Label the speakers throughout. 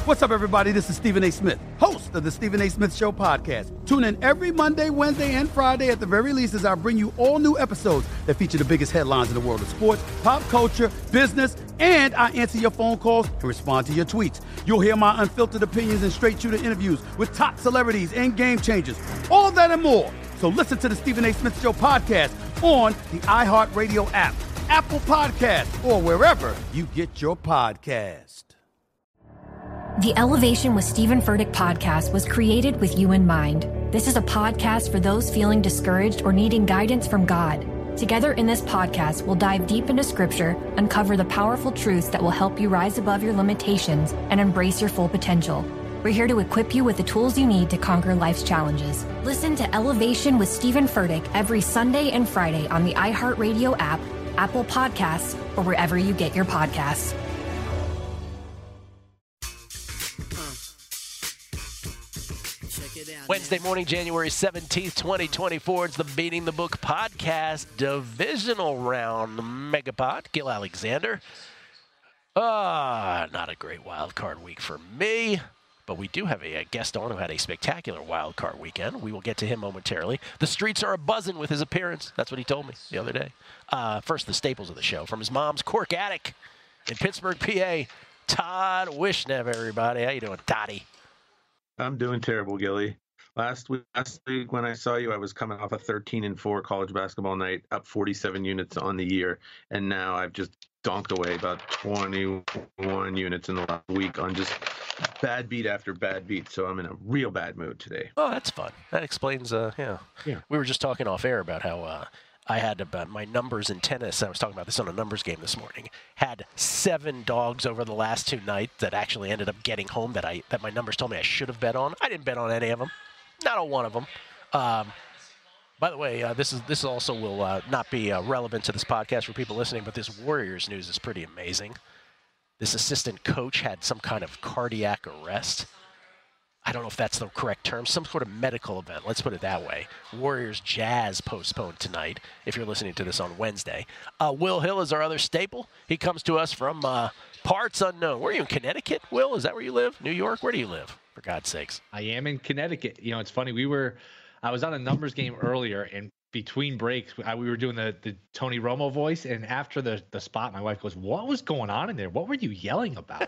Speaker 1: What's up, everybody? This is Stephen A. Smith, host of the Stephen A. Smith Show podcast. Tune in every Monday, Wednesday, and Friday at the very least as I bring you all new episodes that feature the biggest headlines in the world of sports, pop culture, business, and I answer your phone calls and respond to your tweets. You'll hear my unfiltered opinions and straight-shooter interviews with top celebrities and game changers. All that and more. So listen to the Stephen A. Smith Show podcast on the iHeartRadio app, Apple Podcasts, or wherever you get your podcast.
Speaker 2: The Elevation with Stephen Furtick podcast was created with you in mind. This is a podcast for those feeling discouraged or needing guidance from God. Together in this podcast, we'll dive deep into Scripture, uncover the powerful truths that will help you rise above your limitations and embrace your full potential. We're here to equip you with the tools you need to conquer life's challenges. Listen to Elevation with Stephen Furtick every Sunday and Friday on the iHeartRadio app, Apple Podcasts, or wherever you get your podcasts.
Speaker 3: Wednesday morning, January 17th, 2024. It's the Beating the Book podcast divisional round megapod. Gil Alexander. Not a great wild card week for me, but we do have a guest on who had a spectacular wild card weekend. We will get to him momentarily. The streets are a-buzzing with his appearance. That's what he told me the other day. First, the staples of the show. From his mom's cork attic in Pittsburgh, PA, Todd Wishnev, everybody. How you doing, Toddy?
Speaker 4: I'm doing terrible, Gilly. Last week when I saw you, I was coming off a 13-4 college basketball night, up 47 units on the year, and now I've just donked away about 21 units in the last week on just bad beat after bad beat. So I'm in a real bad mood today.
Speaker 3: Oh, that's fun. That explains, yeah. We were just talking off air about how I had about my numbers in tennis. I was talking about this on a numbers game this morning. Had 7 dogs over the last 2 nights that actually ended up getting home that my numbers told me I should have bet on. I didn't bet on any of them. Not on one of them. By the way, this also will not be relevant to this podcast for people listening, but this Warriors news is pretty amazing. This assistant coach had some kind of cardiac arrest. I don't know if that's the correct term. Some sort of medical event. Let's put it that way. Warriors Jazz postponed tonight, if you're listening to this on Wednesday. Will Hill is our other staple. He comes to us from parts unknown. Where are you, in Connecticut, Will? Is that where you live? New York? Where do you live, for God's sakes?
Speaker 5: I am in Connecticut. You know, it's funny. I was on a numbers game earlier, and between breaks, we were doing the Tony Romo voice, and after the spot, my wife goes, "What was going on in there? What were you yelling about?"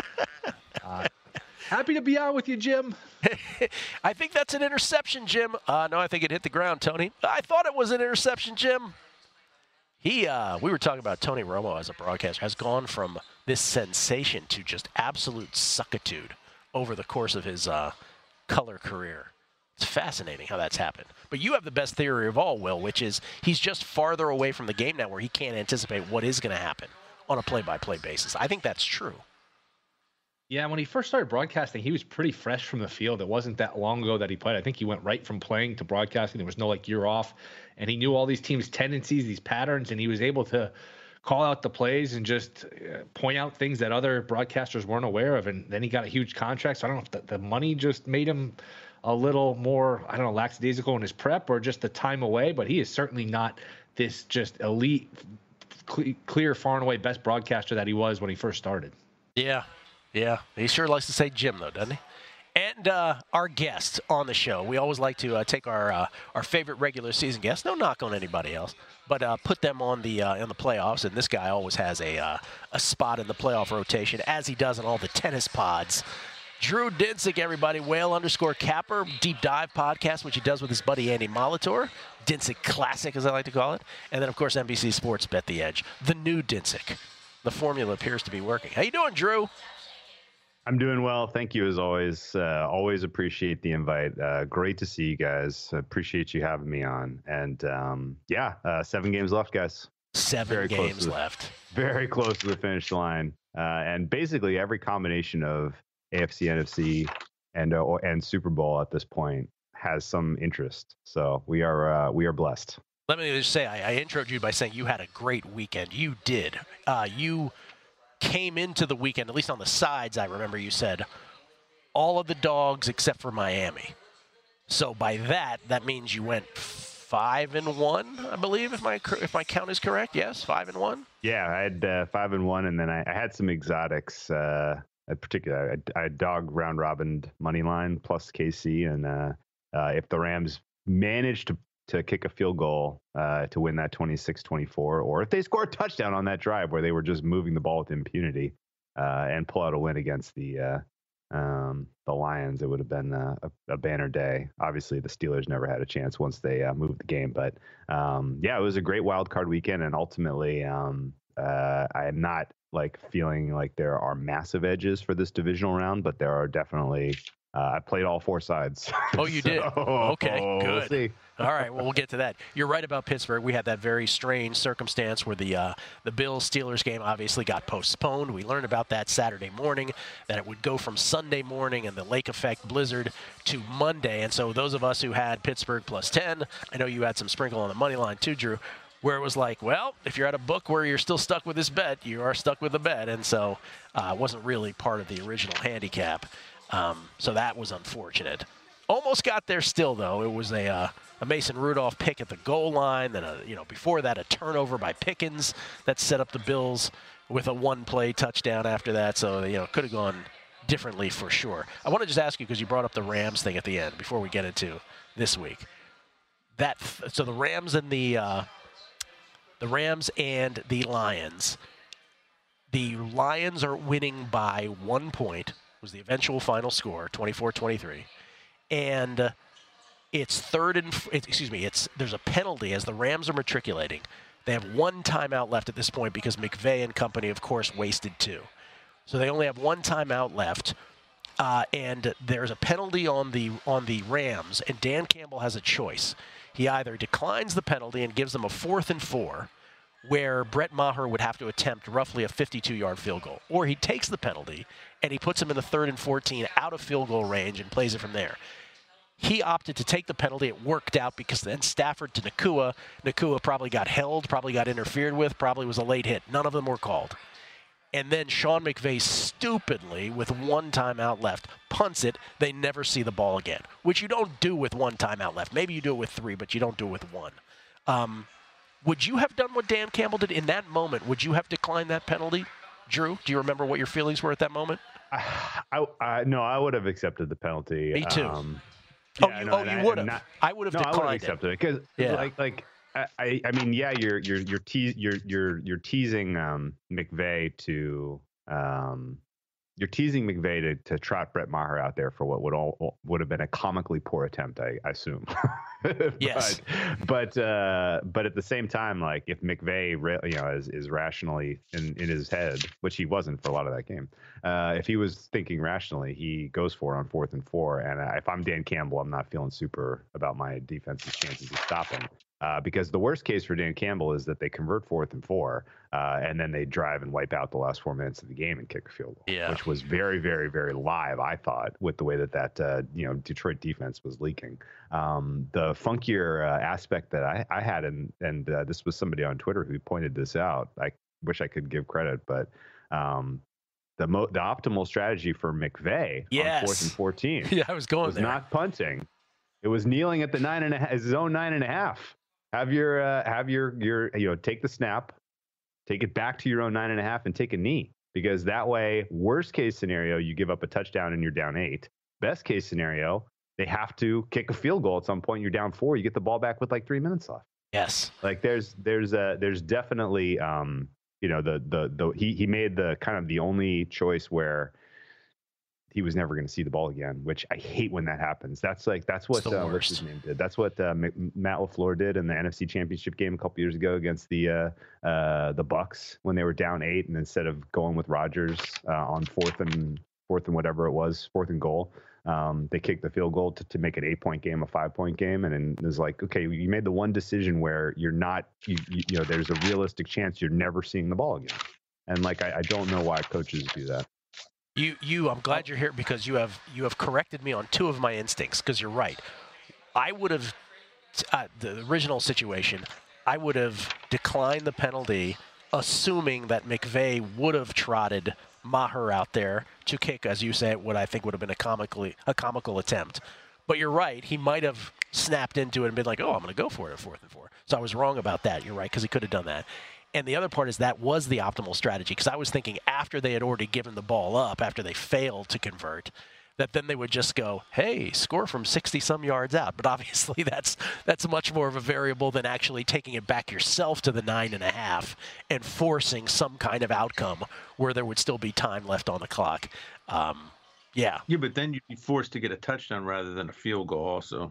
Speaker 5: Happy to be on with you, Jim.
Speaker 3: I think that's an interception, Jim. No, I think it hit the ground, Tony. I thought it was an interception, Jim. We were talking about Tony Romo as a broadcaster, has gone from this sensation to just absolute suckitude over the course of his color career. It's fascinating how that's happened. But you have the best theory of all, Will, which is he's just farther away from the game now where he can't anticipate what is going to happen on a play-by-play basis. I think that's true.
Speaker 5: Yeah, when he first started broadcasting, he was pretty fresh from the field. It wasn't that long ago that he played. I think he went right from playing to broadcasting. There was no year off, and he knew all these teams' tendencies, these patterns, and he was able to call out the plays and just point out things that other broadcasters weren't aware of. And then he got a huge contract. So I don't know if the money just made him a little more, lackadaisical in his prep or just the time away, but he is certainly not this just elite, clear, far and away best broadcaster that he was when he first started.
Speaker 3: Yeah. Yeah, he sure likes to say Jim, though, doesn't he? And our guests on the show, we always like to take our favorite regular season guests, no knock on anybody else, but put them on in the playoffs. And this guy always has a spot in the playoff rotation, as he does on all the tennis pods. Drew Dinsick, everybody, Whale_Capper, deep dive podcast, which he does with his buddy Andy Molitor. Dinsick Classic, as I like to call it. And then, of course, NBC Sports Bet the Edge. The new Dinsick. The formula appears to be working. How you doing, Drew?
Speaker 6: I'm doing well. Thank you, as always. Always appreciate the invite. Great to see you guys. Appreciate you having me on. And, 7 games left, guys.
Speaker 3: 7 games left.
Speaker 6: Very close to the finish line. And basically every combination of AFC, NFC, and Super Bowl at this point has some interest. So we are blessed.
Speaker 3: Let me just say, I introed you by saying you had a great weekend. You did. You came into the weekend, at least on the sides, I remember you said, all of the dogs except for Miami. So by that means you went 5-1, I believe, if my count is correct. Yes, 5-1.
Speaker 6: Yeah, I had 5-1, and then I had some exotics particular, I dog round robin money line plus KC, and if the Rams manage to kick a field goal to win that 26-24, or if they score a touchdown on that drive where they were just moving the ball with impunity and pull out a win against the Lions, it would have been a banner day. Obviously, the Steelers never had a chance once they moved the game, but it was a great wild card weekend, and ultimately, I am not like feeling like there are massive edges for this divisional round, but there are definitely. I played all four sides.
Speaker 3: Oh, you did? Okay, good.
Speaker 6: We'll see.
Speaker 3: All right, well, we'll get to that. You're right about Pittsburgh. We had that very strange circumstance where the Bills-Steelers game obviously got postponed. We learned about that Saturday morning, that it would go from Sunday morning and the lake effect blizzard to Monday. And so those of us who had Pittsburgh plus 10, I know you had some sprinkle on the money line too, Drew, where it was like, well, if you're at a book where you're still stuck with this bet, you are stuck with the bet. And so it wasn't really part of the original handicap. So that was unfortunate. Almost got there still, though. It was a Mason Rudolph pick at the goal line. Then, before that, a turnover by Pickens that set up the Bills with a one-play touchdown after that. So, could have gone differently for sure. I want to just ask you, because you brought up the Rams thing at the end before we get into this week. So the Rams and the Lions. The Lions are winning by 1 point. Was the eventual final score, 24-23. And it's there's a penalty as the Rams are matriculating. They have one timeout left at this point because McVay and company, of course, wasted 2. So they only have one timeout left. And there's a penalty on the Rams, and Dan Campbell has a choice. He either declines the penalty and gives them a 4th and 4, where Brett Maher would have to attempt roughly a 52-yard field goal. Or he takes the penalty, and he puts him in the 3rd and 14 out of field goal range and plays it from there. He opted to take the penalty. It worked out because then Stafford to Nacua. Nacua probably got held, probably got interfered with, probably was a late hit. None of them were called. And then Sean McVay stupidly, with one timeout left, punts it. They never see the ball again, which you don't do with one timeout left. Maybe you do it with 3, but you don't do it with 1. Would you have done what Dan Campbell did in that moment? Would you have declined that penalty? Drew, do you remember what your feelings were at that moment?
Speaker 6: No, I would have accepted the penalty.
Speaker 3: Me too. You would have. I would have declined it.
Speaker 6: I would have accepted it because, you're teasing McVay to. You're teasing McVay to trot Brett Maher out there for what would have been a comically poor attempt, I assume.
Speaker 3: Yes.
Speaker 6: But at the same time, like if McVay, is rationally in his head, which he wasn't for a lot of that game, if he was thinking rationally, he goes for it on 4th and 4. And if I'm Dan Campbell, I'm not feeling super about my defense's chances of stopping. Because the worst case for Dan Campbell is that they convert 4th and 4, and then they drive and wipe out the last 4 minutes of the game and kick a field goal, which was very, very, very live, I thought, with the way that Detroit defense was leaking. The funkier aspect that I had, and this was somebody on Twitter who pointed this out. I wish I could give credit, but the optimal strategy for McVay on 4th and 14
Speaker 3: I was going
Speaker 6: was
Speaker 3: there.
Speaker 6: Not punting. It was kneeling at the 9.5, his own 9.5. Have your take the snap, take it back to your own 9.5, and take a knee, because that way, worst case scenario, you give up a touchdown and you're down 8. Best case scenario, they have to kick a field goal at some point. You're down 4. You get the ball back with like 3 minutes left.
Speaker 3: Yes.
Speaker 6: Like there's definitely he made the kind of the only choice where he was never going to see the ball again, which I hate when that happens. That's what what's his name did. That's what Matt LaFleur did in the NFC Championship game a couple years ago against the Bucks when they were down 8, and instead of going with Rodgers on 4th and whatever it was, 4th and goal, they kicked the field goal to make an 8-point game a 5-point game, and then it was like, okay, you made the one decision where you're not, there's a realistic chance you're never seeing the ball again, and like I don't know why coaches do that.
Speaker 3: I'm glad you're here because you have corrected me on 2 of my instincts, because you're right. I would have, the original situation, I would have declined the penalty, assuming that McVay would have trotted Maher out there to kick, as you say, what I think would have been a comical attempt. But you're right, he might have snapped into it and been like, oh, I'm going to go for it at 4th and 4. So I was wrong about that. You're right, because he could have done that. And the other part is that was the optimal strategy, because I was thinking after they had already given the ball up, after they failed to convert, that then they would just go, hey, score from 60-some yards out. But obviously that's much more of a variable than actually taking it back yourself to the 9.5 and forcing some kind of outcome where there would still be time left on the clock. Yeah,
Speaker 4: but then you'd be forced to get a touchdown rather than a field goal also.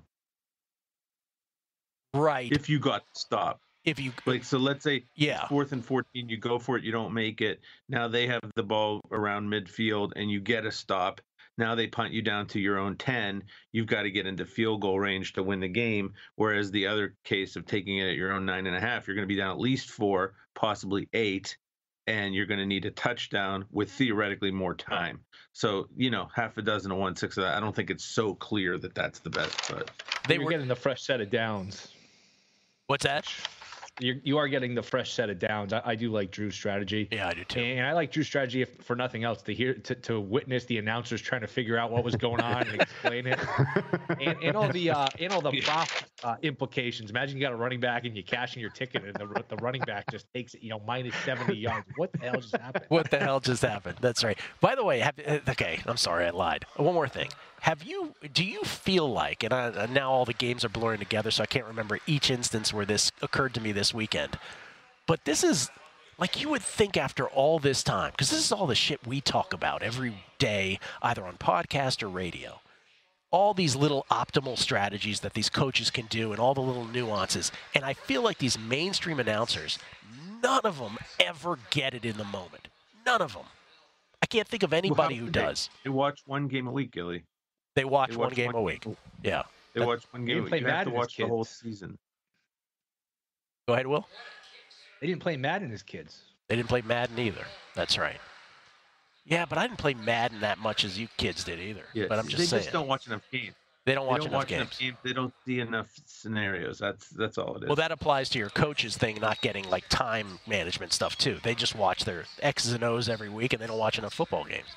Speaker 3: Right.
Speaker 4: If you got stopped. So let's say 4th and 14, you go for it, you don't make it. Now they have the ball around midfield and you get a stop. Now they punt you down to your own 10. You've got to get into field goal range to win the game. Whereas the other case of taking it at your own 9.5, you're going to be down at least 4, possibly 8, and you're going to need a touchdown with theoretically more time. So, half a dozen to 1/6 of that. I don't think it's so clear that that's the best. But
Speaker 5: they were getting the fresh set of downs.
Speaker 3: What's that?
Speaker 5: You are getting the fresh set of downs. I do like Drew's strategy.
Speaker 3: Yeah, I do too.
Speaker 5: And I like Drew's strategy for nothing else to witness the announcers trying to figure out what was going on and explain it, and all the prop implications. Imagine you got a running back and you're cashing your ticket and the running back just takes it, minus 70 yards. What the hell just happened?
Speaker 3: What the hell just happened? That's right. By the way, okay, I'm sorry, I lied. One more thing. Do you feel like, and now all the games are blurring together, so I can't remember each instance where this occurred to me this weekend, but this is, like, you would think after all this time, because this is all the shit we talk about every day, either on podcast or radio, all these little optimal strategies that these coaches can do and all the little nuances, and I feel like these mainstream announcers, none of them ever get it in the moment. None of them. I can't think of anybody who does.
Speaker 4: They watch one game a week, Gilly.
Speaker 3: They watch one game a week. Yeah.
Speaker 4: They watch one game. You have to watch the whole season.
Speaker 3: Go ahead, Will.
Speaker 5: They didn't play Madden as kids.
Speaker 3: They didn't play Madden either. That's right. Yeah, but I didn't play Madden that much as you kids did either.
Speaker 4: Yeah,
Speaker 3: but I'm just saying.
Speaker 4: They just don't watch enough games.
Speaker 3: They don't watch enough games.
Speaker 4: They don't see enough scenarios. That's all it is.
Speaker 3: Well, that applies to your coaches thing, not getting like time management stuff too. They just watch their X's and O's every week, and they don't watch enough football games.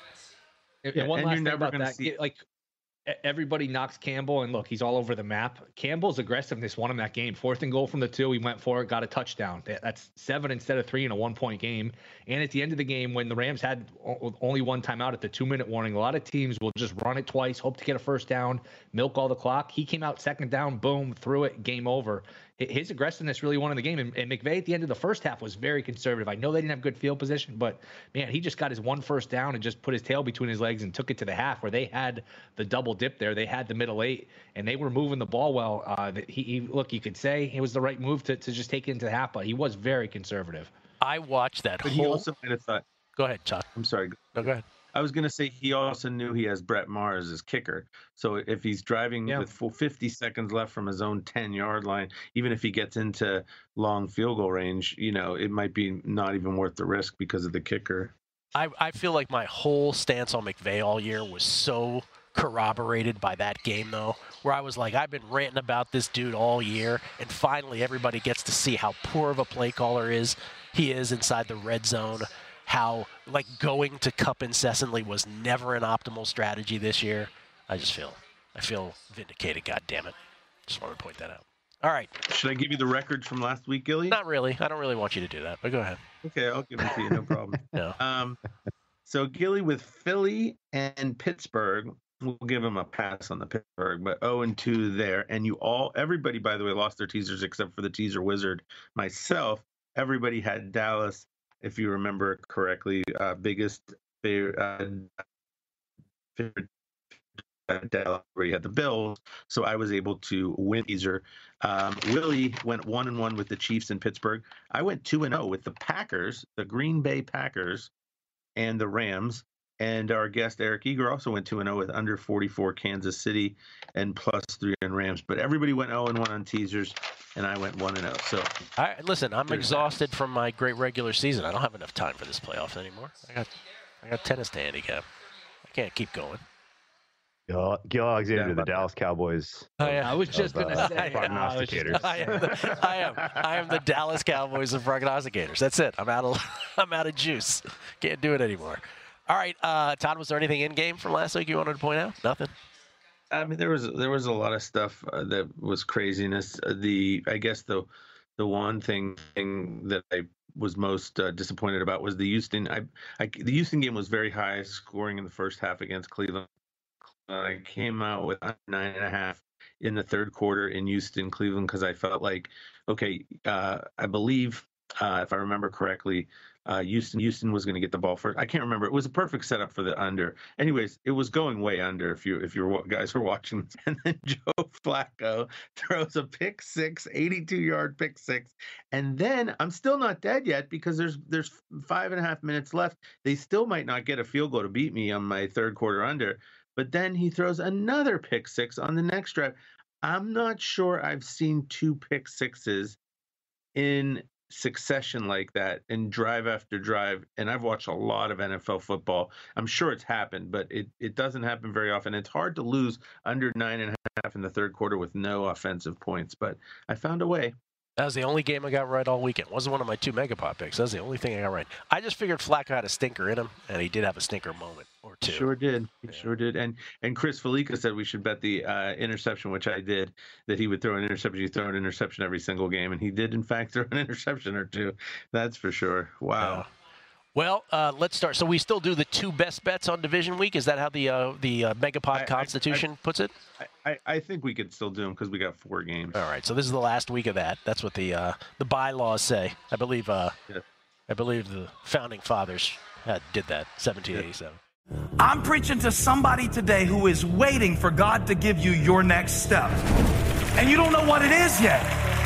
Speaker 5: And one last thing about that, like, everybody knocks Campbell, and look, he's all over the map. Campbell's aggressiveness won him that game. 4th and goal from the 2, he went for it, got a touchdown. That's 7 instead of 3 in a 1-point game. And at the end of the game, when the Rams had only one timeout at the 2-minute warning, a lot of teams will just run it twice, hope to get a first down, milk all the clock. He came out 2nd down, boom, threw it, game over. His aggressiveness really won in the game. And McVay at the end of the first half was very conservative. I know they didn't have good field position, but, man, he just got his one first down and just put his tail between his legs and took it to the half where they had the double dip there. They had the middle 8, and they were moving the ball well. Look, you could say it was the right move to just take it into the half, but he was very conservative.
Speaker 3: I watched that
Speaker 4: but
Speaker 3: whole.
Speaker 4: He also might have thought.
Speaker 3: Go ahead, Chuck.
Speaker 4: I'm sorry.
Speaker 3: No, go ahead.
Speaker 4: I was going to say he also knew he has Brett Maher as his kicker. So if he's driving with 50 seconds left from his own 10-yard line, even if he gets into long field goal range, it might be not even worth the risk because of the kicker.
Speaker 3: I feel like my whole stance on McVay all year was so corroborated by that game, though, where I was like, I've been ranting about this dude all year, and finally everybody gets to see how poor of a play caller he is inside the red zone. How, like, going to Kupp incessantly was never an optimal strategy this year. I feel vindicated, goddammit. Just wanted to point that out. All right.
Speaker 4: Should I give you the records from last week, Gilly?
Speaker 3: Not really. I don't really want you to do that, but go ahead.
Speaker 4: Okay, I'll give them to you, no problem.
Speaker 3: No.
Speaker 4: So Gilly with Philly and Pittsburgh, we'll give him a pass on the Pittsburgh, but 0-2 there. And everybody, by the way, lost their teasers except for the teaser wizard, myself. Everybody had Dallas. If you remember correctly, biggest favorite Dallas, where you had the Bills. So I was able to win teaser. Willie went 1-1 with the Chiefs in Pittsburgh. I went 2-0 with the Packers, the Green Bay Packers, and the Rams. And our guest Eric Eager also went 2-0 with under 44 Kansas City and +3 on Rams. But everybody went 0-1 on teasers, and I went 1-0. So
Speaker 3: listen, I'm exhausted from my great regular season. I don't have enough time for this playoffs anymore. I got tennis to handicap. I can't keep going.
Speaker 6: Gil Alexander, the Dallas Cowboys.
Speaker 5: I was just going to say
Speaker 6: prognosticators.
Speaker 3: I am the Dallas Cowboys of prognosticators. That's it. I'm out of juice. Can't do it anymore. All right, Todd, was there anything in game from last week you wanted to point out? Nothing?
Speaker 4: I mean, there was a lot of stuff that was craziness. I guess the one thing that I was most disappointed about was the Houston. The Houston game was very high scoring in the first half against Cleveland. I came out with 9.5 in the third quarter in Houston, Cleveland, because I felt like, okay, I believe if I remember correctly, Houston was going to get the ball first. I can't remember. It was a perfect setup for the under. Anyways, it was going way under if you guys were watching. And then Joe Flacco throws a pick six, 82-yard pick six. And then I'm still not dead yet because there's 5.5 minutes left. They still might not get a field goal to beat me on my third quarter under. But then he throws another pick six on the next drive. I'm not sure I've seen 2 pick sixes in succession like that and drive after drive. And I've watched a lot of NFL football. I'm sure it's happened, but it doesn't happen very often. It's hard to lose under 9.5 in the third quarter with no offensive points, but I found a way.
Speaker 3: That was the only game I got right all weekend. Wasn't one of my 2 Megapop picks. That was the only thing I got right. I just figured Flacco had a stinker in him, and he did have a stinker moment or 2.
Speaker 4: Sure did. He sure did. And Chris Felica said we should bet the interception, which I did, that he would throw an interception. He'd throw an interception every single game, and he did, in fact, throw an interception or 2. That's for sure. Wow.
Speaker 3: Well, let's start. So we still do the 2 best bets on division week. Is that how the Megapod Constitution puts it?
Speaker 4: I think we could still do them because we got 4 games.
Speaker 3: All right. So this is the last week of that. That's what the bylaws say. I believe. Yes. I believe the founding fathers did that. 1787.
Speaker 7: I'm preaching to somebody today who is waiting for God to give you your next step, and you don't know what it is yet.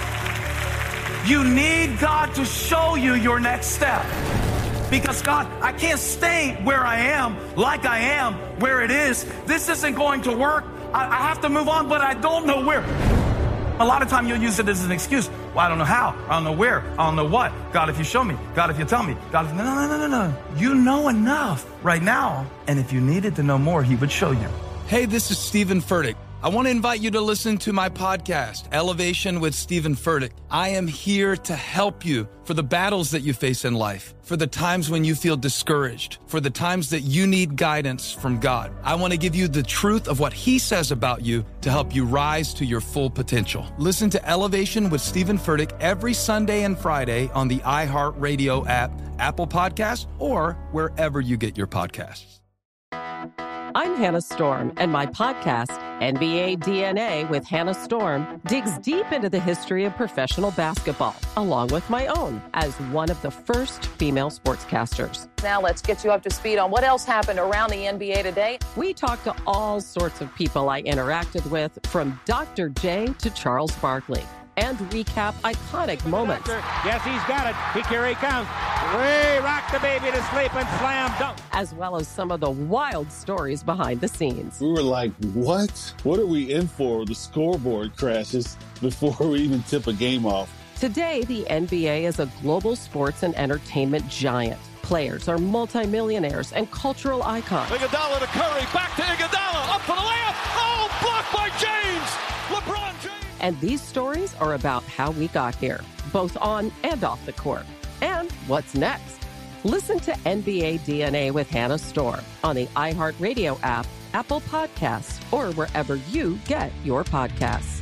Speaker 7: You need God to show you your next step. Because, God, I can't stay where I am, like I am, where it is. This isn't going to work. I have to move on, but I don't know where. A lot of time you'll use it as an excuse. Well, I don't know how. I don't know where. I don't know what. God, if you show me. God, if you tell me. God, if... No. You know enough right now. And if you needed to know more, he would show you.
Speaker 8: Hey, this is Stephen Furtick. I want to invite you to listen to my podcast, Elevation with Stephen Furtick. I am here to help you for the battles that you face in life, for the times when you feel discouraged, for the times that you need guidance from God. I want to give you the truth of what he says about you to help you rise to your full potential. Listen to Elevation with Stephen Furtick every Sunday and Friday on the iHeartRadio app, Apple Podcasts, or wherever you get your podcasts.
Speaker 9: I'm Hannah Storm, and my podcast, NBA DNA with Hannah Storm, digs deep into the history of professional basketball, along with my own, as one of the first female sportscasters.
Speaker 10: Now let's get you up to speed on what else happened around the NBA today.
Speaker 9: We talk to all sorts of people I interacted with, from Dr. J to Charles Barkley, and recap iconic moments.
Speaker 11: Yes, he's got it. Here he comes. Way rock the baby to sleep and slam dunk.
Speaker 9: As well as some of the wild stories behind the scenes.
Speaker 12: We were like, what? What are we in for? The scoreboard crashes before we even tip a game off.
Speaker 9: Today, the NBA is a global sports and entertainment giant. Players are multimillionaires and cultural icons.
Speaker 13: Iguodala to Curry, back to Iguodala, up for the layup. Oh, blocked by James. LeBron James.
Speaker 9: And these stories are about how we got here, both on and off the court. And what's next? Listen to NBA DNA with Hannah Storm on the iHeartRadio app, Apple Podcasts, or wherever you get your podcasts.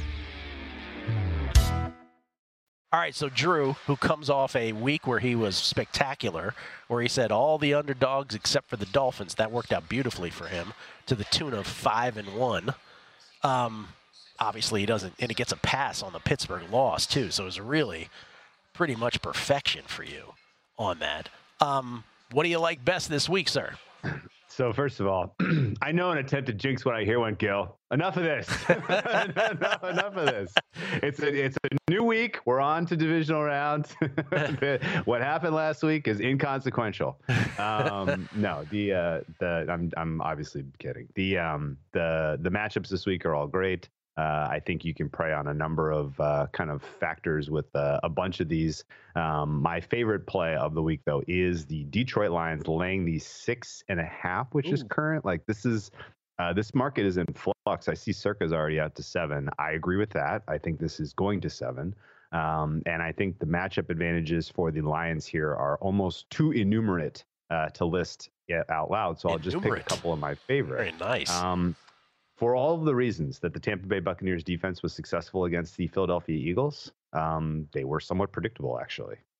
Speaker 3: All right, so Drew, who comes off a week where he was spectacular, where he said all the underdogs except for the Dolphins, that worked out beautifully for him to the tune of 5-1. Obviously, he doesn't, and he gets a pass on the Pittsburgh loss, too. So it was really pretty much perfection for you on that. What do you like best this week, sir?
Speaker 6: So first of all, I know an attempt to jinx what I hear one, Gil. Enough of this. Enough of this. It's a new week. We're on to divisional rounds. What happened last week is inconsequential. No, I'm obviously kidding. The matchups this week are all great. I think you can prey on a number of kind of factors with a bunch of these. My favorite play of the week, though, is the Detroit Lions laying the 6.5, which is current. Like this market is in flux. I see Circa's already out to 7. I agree with that. I think this is going to 7. And I think the matchup advantages for the Lions here are almost too innumerate to list out loud. So I'll just pick a couple of my favorites.
Speaker 3: Very nice.
Speaker 6: For all of the reasons that the Tampa Bay Buccaneers defense was successful against the Philadelphia Eagles, they were somewhat predictable, actually.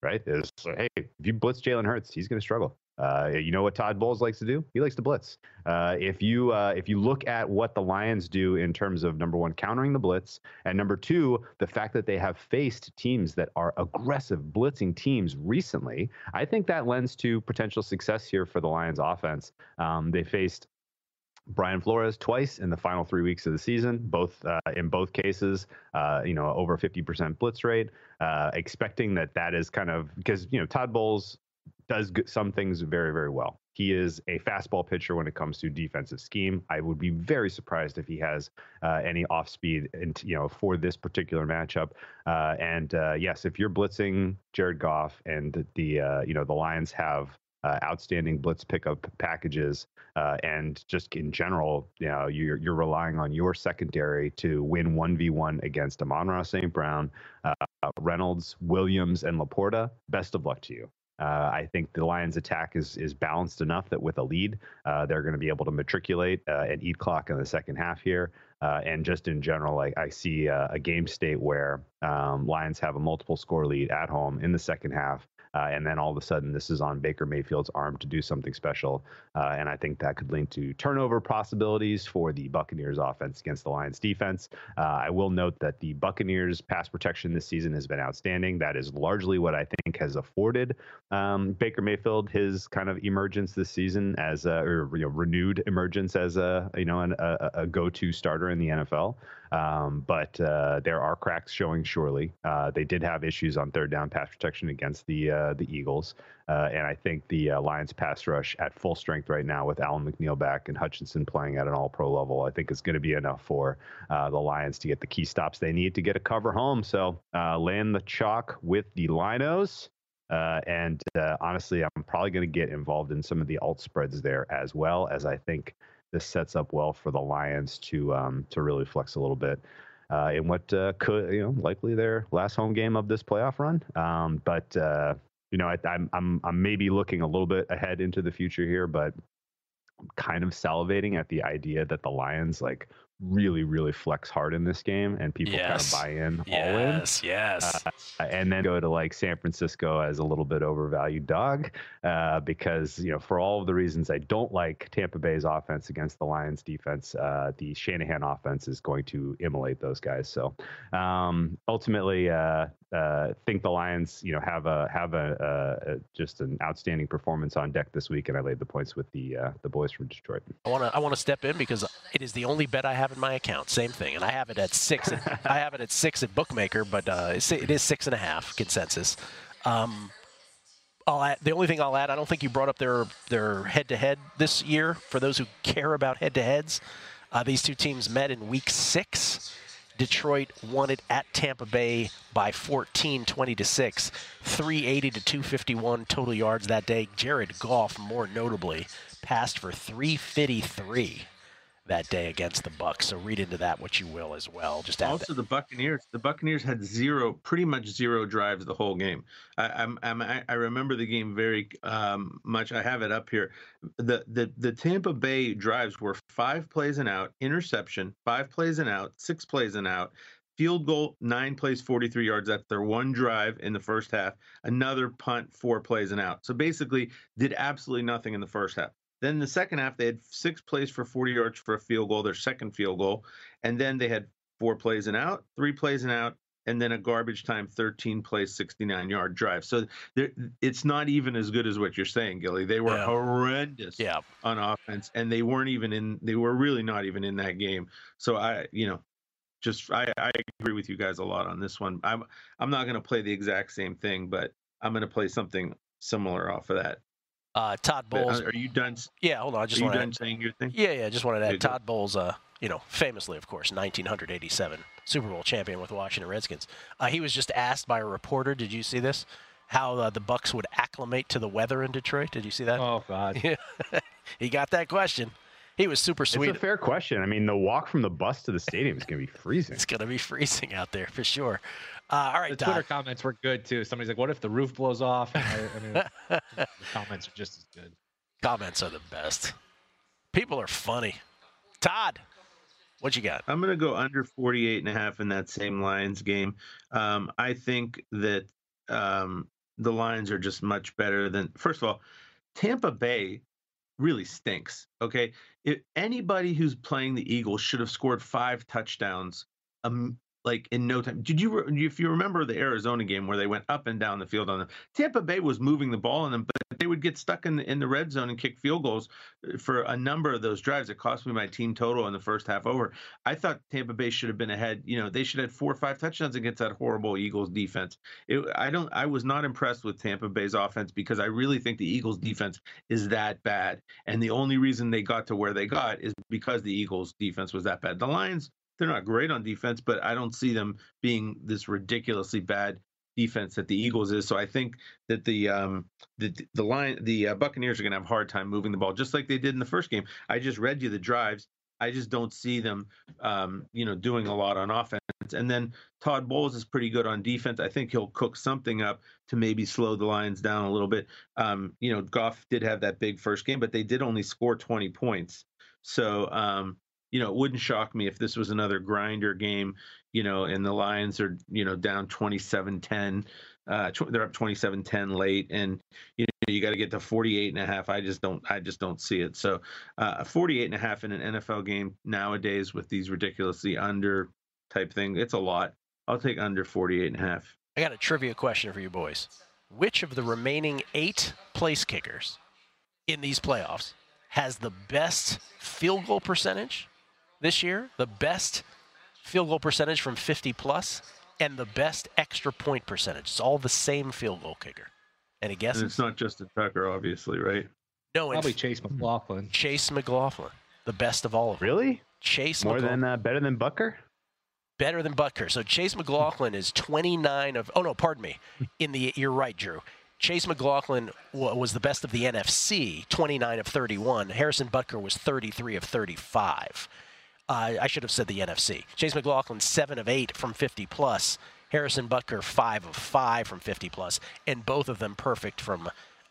Speaker 6: right? Is hey, if you blitz Jalen Hurts, he's going to struggle. You know what Todd Bowles likes to do? He likes to blitz. If you look at what the Lions do in terms of, number one, countering the blitz, and number two, the fact that they have faced teams that are aggressive blitzing teams recently, I think that lends to potential success here for the Lions offense. They faced Brian Flores twice in the final 3 weeks of the season, both in both cases, over 50% blitz rate, expecting that is kind of because, Todd Bowles does some things very, very well. He is a fastball pitcher when it comes to defensive scheme. I would be very surprised if he has any off speed, for this particular matchup. Yes, if you're blitzing Jared Goff and the Lions have outstanding blitz pickup packages, and just in general, you're relying on your secondary to win 1v1 against Amon-Ra St. Brown, Reynolds, Williams, and Laporta. Best of luck to you. I think the Lions' attack is balanced enough that with a lead, they're going to be able to matriculate and eat clock in the second half here. And just in general, I see a game state where Lions have a multiple score lead at home in the second half. And then all of a sudden, this is on Baker Mayfield's arm to do something special. And I think that could lead to turnover possibilities for the Buccaneers offense against the Lions defense. I will note that the Buccaneers pass protection this season has been outstanding. That is largely what I think has afforded Baker Mayfield his kind of emergence this season as renewed emergence as a go-to starter in the NFL. But there are cracks showing surely. They did have issues on third down pass protection against the Eagles. And I think the Lions pass rush at full strength right now with Alan McNeil back and Hutchinson playing at an all-pro level, I think is going to be enough for the Lions to get the key stops they need to get a cover home. So laying the chalk with the Linos. And honestly, I'm probably going to get involved in some of the alt spreads there as well, as I think this sets up well for the Lions to really flex a little bit in what could likely their last home game of this playoff run. I'm maybe looking a little bit ahead into the future here, but I'm kind of salivating at the idea that the Lions really, really flex hard in this game and people kind of buy in all in.
Speaker 3: Yes.
Speaker 6: And then go to San Francisco as a little bit overvalued dog because, for all of the reasons I don't like Tampa Bay's offense against the Lions defense, the Shanahan offense is going to immolate those guys. So ultimately, think the Lions, have just an outstanding performance on deck this week, and I laid the points with the boys from Detroit.
Speaker 3: I want to step in because it is the only bet I have in my account. Same thing, and I have it at 6. I have it at 6 at Bookmaker, but it is 6.5 consensus. The only thing I'll add, I don't think you brought up their head-to-head this year. For those who care about head-to-heads, these two teams met in Week 6. Detroit won it at Tampa Bay by 14, 20-6, 380 to 251 total yards that day. Jared Goff, more notably, passed for 353 that day against the Bucs. So read into that what you will as well. Just
Speaker 4: also the Buccaneers had pretty much zero drives the whole game. I remember the game very much. I have it up here. The Tampa Bay drives were 5 plays and out, interception, 5 plays and out, 6 plays and out, field goal, 9 plays, 43 yards. That's their one drive in the first half. Another punt, 4 plays and out. So basically did absolutely nothing in the first half. Then the second half, they had 6 plays for 40 yards for a field goal, their second field goal. And then they had 4 plays and out, 3 plays and out, and then a garbage time 13 plays, 69-yard drive. So it's not even as good as what you're saying, Gilly. They were horrendous on offense, and they were really not even in that game. So I agree with you guys a lot on this one. I'm not going to play the exact same thing, but I'm going to play something similar off of that.
Speaker 3: Todd Bowles.
Speaker 4: Are you done?
Speaker 3: Yeah, hold on.
Speaker 4: Are you done saying your thing?
Speaker 3: Yeah. Just wanted to add Todd Bowles. Famously, of course, 1987 Super Bowl champion with the Washington Redskins. He was just asked by a reporter. Did you see this? How the Bucs would acclimate to the weather in Detroit? Did you see that?
Speaker 5: Oh God.
Speaker 3: He got that question. He was super sweet.
Speaker 6: It's a fair question. I mean, the walk from the bus to the stadium is going to be freezing.
Speaker 3: It's going to be freezing out there for sure. All right,
Speaker 5: the Twitter comments were good too. Somebody's like, "What if the roof blows off?" The comments are just as good.
Speaker 3: Comments are the best. People are funny. Todd, what you got?
Speaker 4: I'm going to go under 48.5 in that same Lions game. I think that the the Lions are just much better than. First of all, Tampa Bay really stinks. Okay, if anybody who's playing the Eagles should have scored 5 touchdowns. Like in no time. If you remember the Arizona game where they went up and down the field on them, Tampa Bay was moving the ball on them, but they would get stuck in the red zone and kick field goals for a number of those drives. It cost me my team total in the first half over. I thought Tampa Bay should have been ahead. They should have had 4 or 5 touchdowns against that horrible Eagles defense. I was not impressed with Tampa Bay's offense because I really think the Eagles defense is that bad. And the only reason they got to where they got is because the Eagles defense was that bad. The Lions, they're not great on defense, but I don't see them being this ridiculously bad defense that the Eagles is. So I think that the Buccaneers are going to have a hard time moving the ball, just like they did in the first game. I just read you the drives. I just don't see them, doing a lot on offense. And then Todd Bowles is pretty good on defense. I think he'll cook something up to maybe slow the Lions down a little bit. Goff did have that big first game, but they did only score 20 points. So, it wouldn't shock me if this was another grinder game, and the Lions are, down 27-10. They're up 27-10 late, and you got to get to 48.5. I just don't see it. So 48.5 in an NFL game nowadays with these ridiculously under type thing, it's a lot. I'll take under 48.5.
Speaker 3: I got a trivia question for you boys. Which of the remaining 8 place kickers in these playoffs has the best field goal percentage this year, the best field goal percentage from 50 plus, and the best extra point percentage? It's all the same field goal kicker. Any guesses?
Speaker 4: And it's not Justin Tucker, obviously, right?
Speaker 3: No,
Speaker 5: probably Chase McLaughlin.
Speaker 3: Chase McLaughlin, the best of all of them.
Speaker 6: Really?
Speaker 3: Chase
Speaker 6: more
Speaker 3: McLaughlin.
Speaker 6: than better than Butker?
Speaker 3: Better than Butker. So Chase McLaughlin is 29 of. Oh no, pardon me. You're right, Drew. Chase McLaughlin was the best of the NFC, 29 of 31. Harrison Butker was 33 of 35. I should have said the NFC. Chase McLaughlin, 7 of 8 from 50 plus. Harrison Butker, 5 of 5 from 50 plus, and both of them perfect from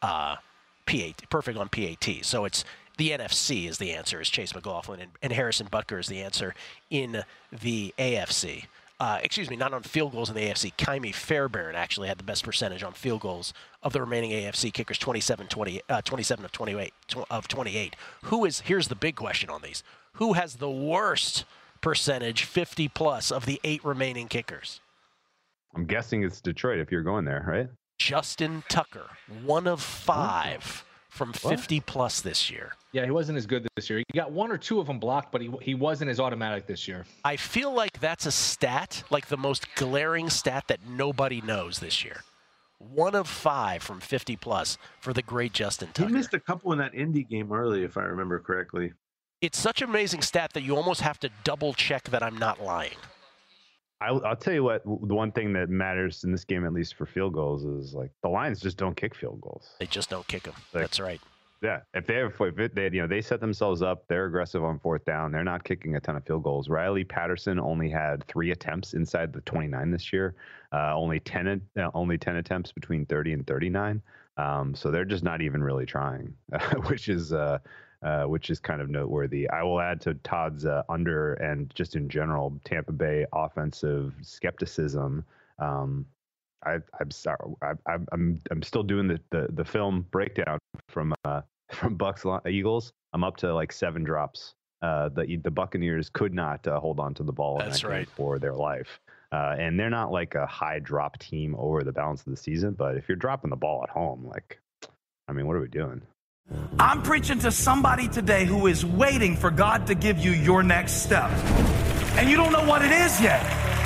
Speaker 3: perfect on PAT. So it's the NFC is the answer, is Chase McLaughlin, and Harrison Butker is the answer in the AFC. Not on field goals in the AFC. Kymie Fairbairn actually had the best percentage on field goals of the remaining AFC kickers, 27 of 28. Here's the big question on these. Who has the worst percentage, 50 plus, of the 8 remaining kickers?
Speaker 6: I'm guessing it's Detroit if you're going there, right?
Speaker 3: Justin Tucker, 1 of 5 from 50 plus this year.
Speaker 5: Yeah, he wasn't as good this year. He got 1 or 2 of them blocked, but he wasn't as automatic this year.
Speaker 3: I feel like that's a stat, like the most glaring stat that nobody knows this year. 1 of 5 from 50 plus for the great Justin Tucker.
Speaker 4: He missed a couple in that Indy game early, if I remember correctly.
Speaker 3: It's such an amazing stat that you almost have to double check that I'm not lying.
Speaker 6: I'll tell you what, the one thing that matters in this game, at least for field goals, is like the Lions just don't kick field goals.
Speaker 3: They just don't kick them. That's right.
Speaker 6: Yeah, if they set themselves up, they're aggressive on 4th down. They're not kicking a ton of field goals. Riley Patterson only had 3 attempts inside the 29 this year. Only 10 attempts between 30 and 39. So they're just not even really trying, which is kind of noteworthy. I will add to Todd's under and just in general Tampa Bay offensive skepticism. I'm sorry. I'm still doing the film breakdown from Bucks Eagles. I'm up to like 7 drops. The Buccaneers could not hold on to the ball.
Speaker 3: That's right.
Speaker 6: For their life. And they're not like a high drop team over the balance of the season. But if you're dropping the ball at home, what are we doing?
Speaker 7: I'm preaching to somebody today who is waiting for God to give you your next step. And you don't know what it is yet.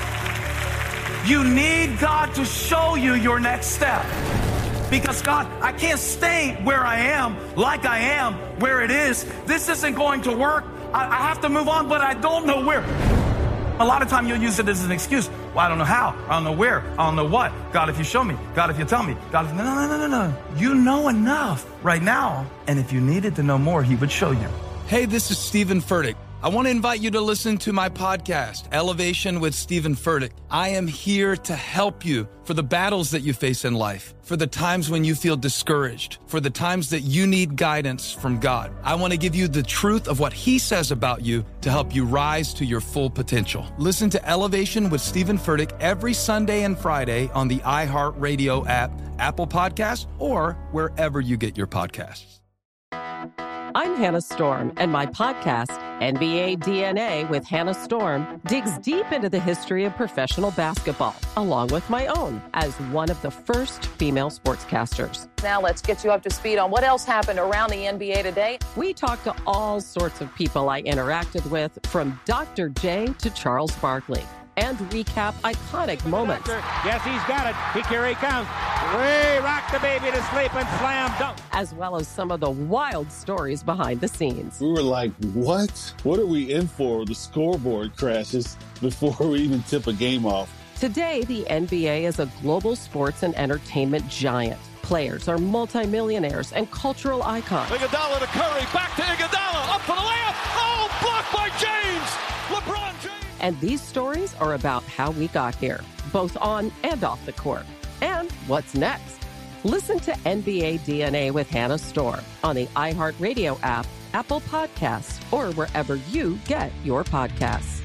Speaker 7: You need God to show you your next step. Because God, I can't stay where I am, like I am, where it is. This isn't going to work. I have to move on, but I don't know where. A lot of time you'll use it as an excuse. Well, I don't know how. I don't know where. I don't know what. God, if you show me. God, if you tell me. God, if... No. You know enough right now. And if you needed to know more, he would show you.
Speaker 8: Hey, this is Stephen Furtick. I want to invite you to listen to my podcast, Elevation with Stephen Furtick. I am here to help you for the battles that you face in life, for the times when you feel discouraged, for the times that you need guidance from God. I want to give you the truth of what He says about you to help you rise to your full potential. Listen to Elevation with Stephen Furtick every Sunday and Friday on the iHeartRadio app, Apple Podcasts, or wherever you get your podcasts.
Speaker 9: I'm Hannah Storm, and my podcast, NBA DNA with Hannah Storm, digs deep into the history of professional basketball, along with my own, as one of the first female sportscasters.
Speaker 10: Now let's get you up to speed on what else happened around the NBA today.
Speaker 9: We talked to all sorts of people I interacted with, from Dr. J to Charles Barkley, and recap iconic moments.
Speaker 11: Yes, he's got it. Here he comes. Way rock the baby to sleep and slam dunk.
Speaker 9: As well as some of the wild stories behind the scenes.
Speaker 12: We were like, what? What are we in for? The scoreboard crashes before we even tip a game off.
Speaker 9: Today, the NBA is a global sports and entertainment giant. Players are multimillionaires and cultural icons.
Speaker 13: Iguodala to Curry, back to Iguodala, up for the layup. Oh, blocked by James. LeBron James.
Speaker 9: And these stories are about how we got here, both on and off the court. And what's next? Listen to NBA DNA with Hannah Storm on the iHeartRadio app, Apple Podcasts, or wherever you get your podcasts.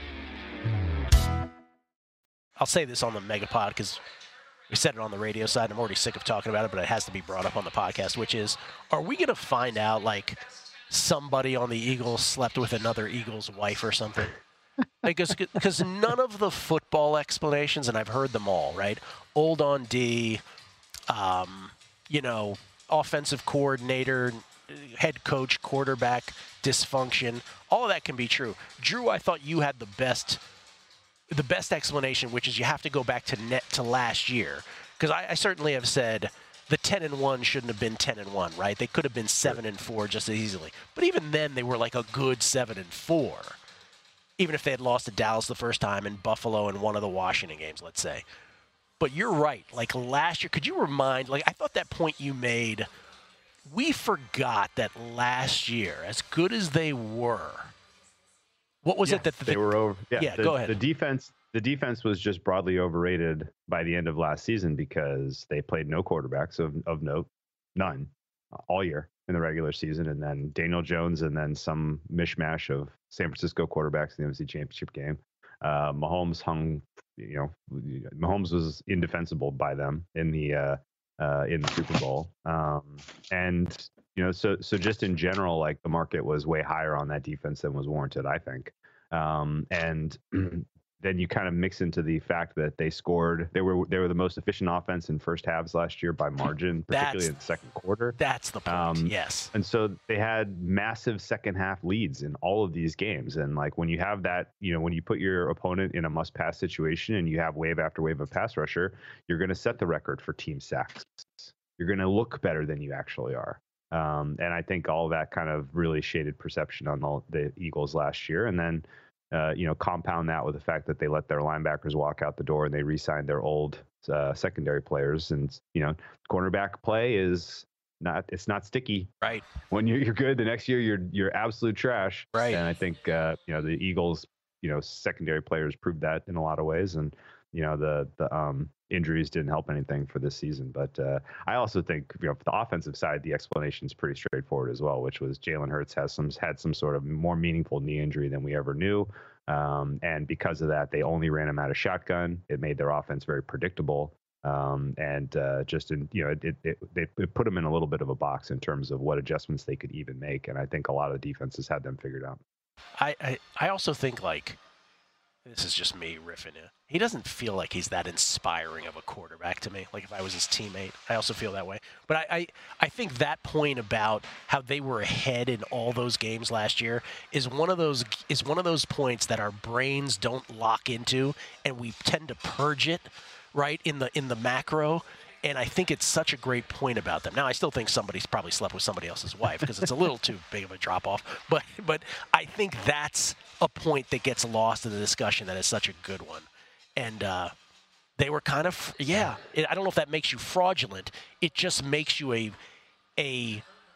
Speaker 3: I'll say this on the Megapod because we said it on the radio side. I'm already sick of talking about it, but it has to be brought up on the podcast, which is, are we going to find out, like, somebody on the Eagles slept with another Eagles wife or something? Because none of the football explanations, and I've heard them all, right? Old on D, offensive coordinator, head coach, quarterback dysfunction, all of that can be true. Drew, I thought you had the best explanation, which is you have to go back to last year. Because I certainly have said the 10-1 shouldn't have been 10-1, right? They could have been 7-4 just as easily. But even then, they were like a good 7-4. Even if they had lost to Dallas the first time and Buffalo in one of the Washington games, let's say. But you're right. Like last year, could you remind, like I thought that point you made, we forgot that last year, as good as they were, what was it that
Speaker 6: they were over?
Speaker 3: Yeah, go ahead.
Speaker 6: The defense was just broadly overrated by the end of last season because they played no quarterbacks of note, none, all year in the regular season, and then Daniel Jones, and then some mishmash of San Francisco quarterbacks in the NFC Championship game. Mahomes Mahomes was indefensible by them in the Super Bowl. So just in general, like the market was way higher on that defense than was warranted, I think. And then you kind of mix into the fact that they were the most efficient offense in first halves last year by margin, particularly in the second quarter.
Speaker 3: That's the point. Yes.
Speaker 6: And so they had massive second half leads in all of these games. And like when you have that, when you put your opponent in a must pass situation and you have wave after wave of pass rusher, you're going to set the record for team sacks. You're going to look better than you actually are. And I think all that kind of really shaded perception on the Eagles last year. And then, compound that with the fact that they let their linebackers walk out the door and they re-signed their old secondary players. And, cornerback play it's not sticky.
Speaker 3: Right.
Speaker 6: When you're good, the next year you're absolute trash.
Speaker 3: Right.
Speaker 6: And I think, the Eagles, secondary players proved that in a lot of ways. And, the injuries didn't help anything for this season. But I also think, for the offensive side, the explanation is pretty straightforward as well, which was Jalen Hurts had some sort of more meaningful knee injury than we ever knew. And because of that, they only ran him out of shotgun. It made their offense very predictable. It put them in a little bit of a box in terms of what adjustments they could even make. And I think a lot of the defenses had them figured out.
Speaker 3: I also think, like, this is just me riffing it. He doesn't feel like he's that inspiring of a quarterback to me. Like if I was his teammate, I also feel that way. But I think that point about how they were ahead in all those games last year is one of those points that our brains don't lock into, and we tend to purge it, right, in the macro. And I think it's such a great point about them. Now, I still think somebody's probably slept with somebody else's wife because it's a little too big of a drop-off. But I think that's a point that gets lost in the discussion that is such a good one. And they were kind of, I don't know if that makes you fraudulent. It just makes you a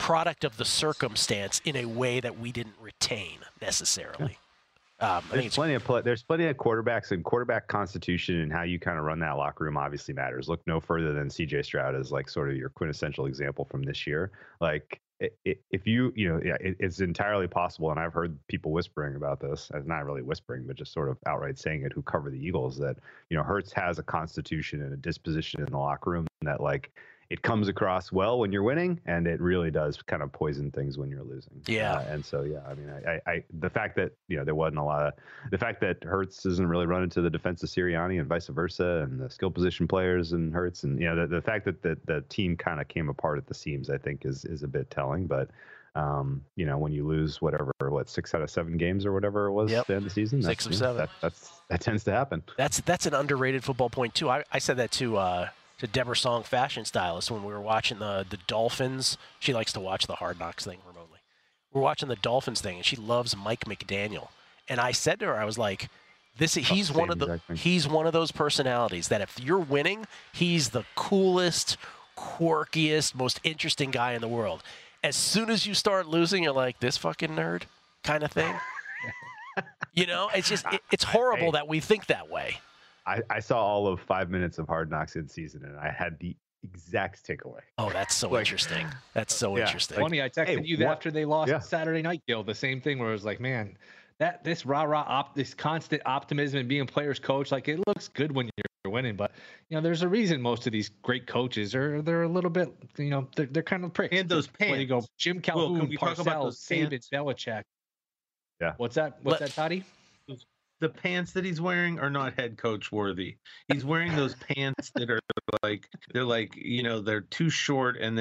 Speaker 3: product of the circumstance in a way that we didn't retain necessarily.
Speaker 6: There's plenty of quarterbacks, and quarterback constitution and how you kind of run that locker room obviously matters. Look no further than CJ Stroud as like sort of your quintessential example from this year. Like if it's entirely possible, and I've heard people whispering about this, and not really whispering, but just sort of outright saying it, who cover the Eagles, that Hurts has a constitution and a disposition in the locker room that like it comes across well when you're winning, and it really does kind of poison things when you're losing.
Speaker 3: Yeah.
Speaker 6: And so, yeah, I mean, I the fact that, there wasn't a lot of, the fact that Hurts isn't really running to the defense of Sirianni and vice versa, and the skill position players and Hurts, and, the fact that the team kind of came apart at the seams, I think is a bit telling. But, when you lose 6 out of 7 games or whatever it was at the end of the season,
Speaker 3: 6 of 7,
Speaker 6: that tends to happen.
Speaker 3: That's an underrated football point too. I said that to Deborah Song, fashion stylist, when we were watching the Dolphins. She likes to watch the Hard Knocks thing remotely. We're watching the Dolphins thing, and she loves Mike McDaniel. And I said to her, I was like, he's one of those personalities that if you're winning, he's the coolest, quirkiest, most interesting guy in the world. As soon as you start losing, you're like, this fucking nerd kind of thing. It's just it's horrible that we think that way.
Speaker 6: I saw all of 5 minutes of Hard Knocks in season, and I had the exact takeaway.
Speaker 3: Oh, that's so interesting. That's so interesting.
Speaker 5: Funny, I texted you after they lost Saturday night, Gil. The same thing where it was like, man, this this constant optimism and being players coach, like it looks good when you're winning, but there's a reason most of these great coaches they're a little bit, they're kind of pricks.
Speaker 4: And those pants.
Speaker 5: When you go Jim Calhoun, Parcells, Saban, Belichick.
Speaker 6: Yeah.
Speaker 5: What's that, Toddy?
Speaker 4: The pants that he's wearing are not head coach worthy. He's wearing those pants that are they're too short, and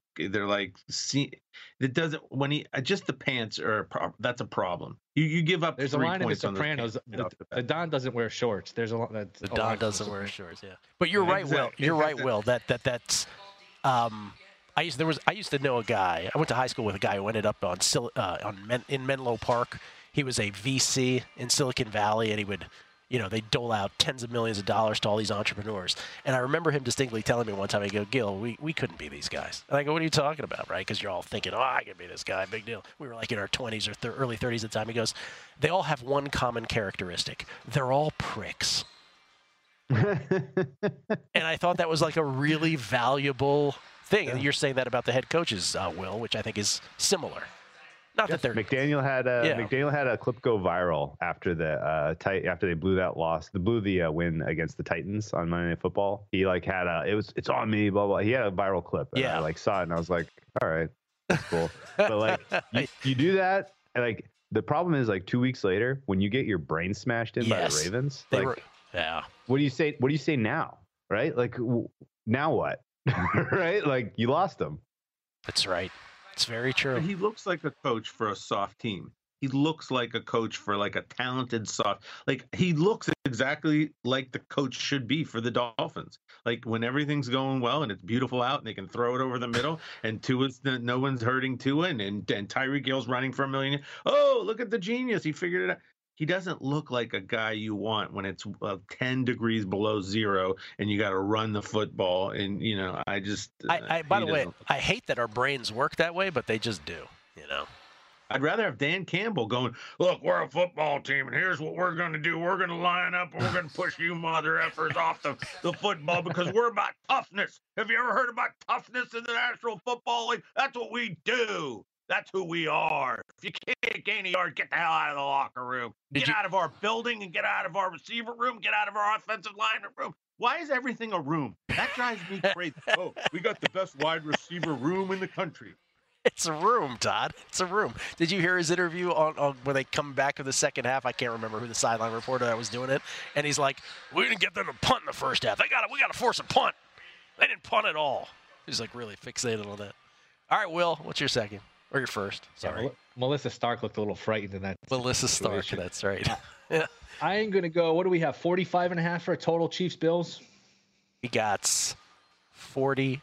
Speaker 4: just the pants are that's a problem. You give up.
Speaker 5: There's 3 points in The Sopranos. The Don doesn't wear shorts. There's a lot.
Speaker 3: The Don doesn't wear shorts. Yeah, but you're right, Will. You're right, Will. That's. I used to know a guy. I went to high school with a guy who ended up in Menlo Park. He was a VC in Silicon Valley, and he would, they dole out tens of millions of dollars to all these entrepreneurs. And I remember him distinctly telling me one time, he go, Gil, we couldn't be these guys. And I go, what are you talking about, right? Because you're all thinking, I can be this guy, big deal. We were like in our 20s or early 30s at the time. He goes, they all have one common characteristic. They're all pricks. And I thought that was like a really valuable thing. And you're saying that about the head coaches, Will, which I think is similar. Not that they're
Speaker 6: McDaniel had a clip go viral after after they blew the win against the Titans on Monday Night Football. He had it's on me, blah blah. He had a viral clip. And I saw it, and I was like, all right, that's cool. But you do that, and the problem is 2 weeks later when you get your brain smashed in by the Ravens. What do you say? What do you say now? Right? Now what? Right? You lost them.
Speaker 3: That's right. It's very true.
Speaker 4: He looks like a coach for a soft team. He looks like a coach for a talented soft. He looks exactly like the coach should be for the Dolphins. When everything's going well and it's beautiful out and they can throw it over the middle and no one's hurting Tua and Tyreek Hill's running for $1 million. Oh, look at the genius! He figured it out. He doesn't look like a guy you want when it's 10 degrees below zero and you got to run the football. And, I just.
Speaker 3: By the way, I hate that our brains work that way, but they just do,
Speaker 4: I'd rather have Dan Campbell going, look, we're a football team, and here's what we're going to do. We're going to line up, and we're going to push you mother effers off the football because we're about toughness. Have you ever heard about toughness in the National Football League? That's what we do. That's who we are. If you can't gain a yard, get the hell out of the locker room. Get out of our building and get out of our receiver room. Get out of our offensive lineman room. Why is everything a room? That drives me crazy. Oh, we got the best wide receiver room in the country.
Speaker 3: It's a room, Todd. It's a room. Did you hear his interview on when they come back to the second half? I can't remember who the sideline reporter that was doing it. And he's like, we didn't get them to punt in the first half. We got to force a punt. They didn't punt at all. He's really fixated on that. All right, Will, what's your second? Or your first? Sorry.
Speaker 5: Melissa Stark looked a little frightened in that.
Speaker 3: Melissa Stark, that's right. Yeah.
Speaker 5: I am going to go, what do we have, 45.5 for a total Chiefs-Bills?
Speaker 3: We got 40,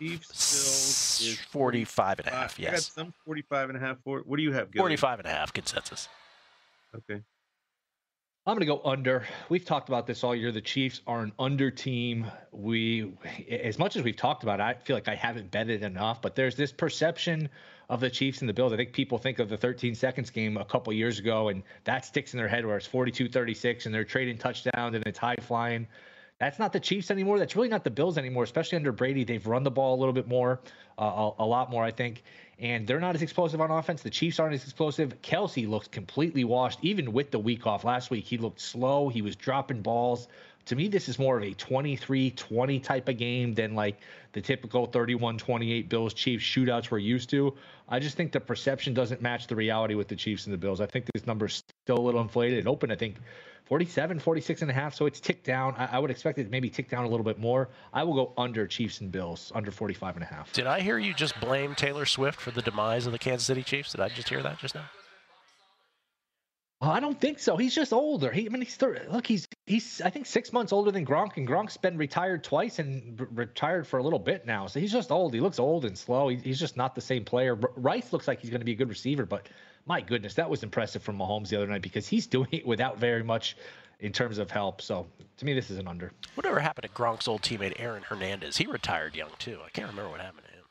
Speaker 3: 45.5, yes.
Speaker 4: I got some 45.5. What do you have, Gilly?
Speaker 3: 45.5 consensus.
Speaker 4: Okay.
Speaker 5: I'm going to go under. We've talked about this all year. The Chiefs are an under team. As much as we've talked about it, I feel like I haven't betted enough, but there's this perception of the Chiefs and the Bills. I think people think of the 13 seconds game a couple years ago, and that sticks in their head where it's 42-36 and they're trading touchdowns and it's high flying. That's not the Chiefs anymore. That's really not the Bills anymore, especially under Brady. They've run the ball a little bit more, a lot more, I think. And they're not as explosive on offense. The Chiefs aren't as explosive. Kelsey looks completely washed, even with the week off last week. He looked slow. He was dropping balls. To me, this is more of a 23-20 type of game than like the typical 31-28 Bills-Chiefs shootouts we're used to. I just think the perception doesn't match the reality with the Chiefs and the Bills. I think this number is still a little inflated. It opened, I think, 47, 46.5, so it's ticked down. I would expect it to maybe tick down a little bit more. I will go under Chiefs and Bills, under 45.5.
Speaker 3: Did I hear you just blame Taylor Swift for the demise of the Kansas City Chiefs? Did I just hear that just now?
Speaker 5: I don't think so. He's just older. He's 30. Look, he's I think 6 months older than Gronk, and Gronk's been retired twice and retired for a little bit now. So he's just old. He looks old and slow. He's just not the same player. Rice looks like he's going to be a good receiver, but my goodness, that was impressive from Mahomes the other night because he's doing it without very much in terms of help. So to me, this is an under.
Speaker 3: Whatever happened to Gronk's old teammate Aaron Hernandez? He retired young too. I can't remember what happened to him.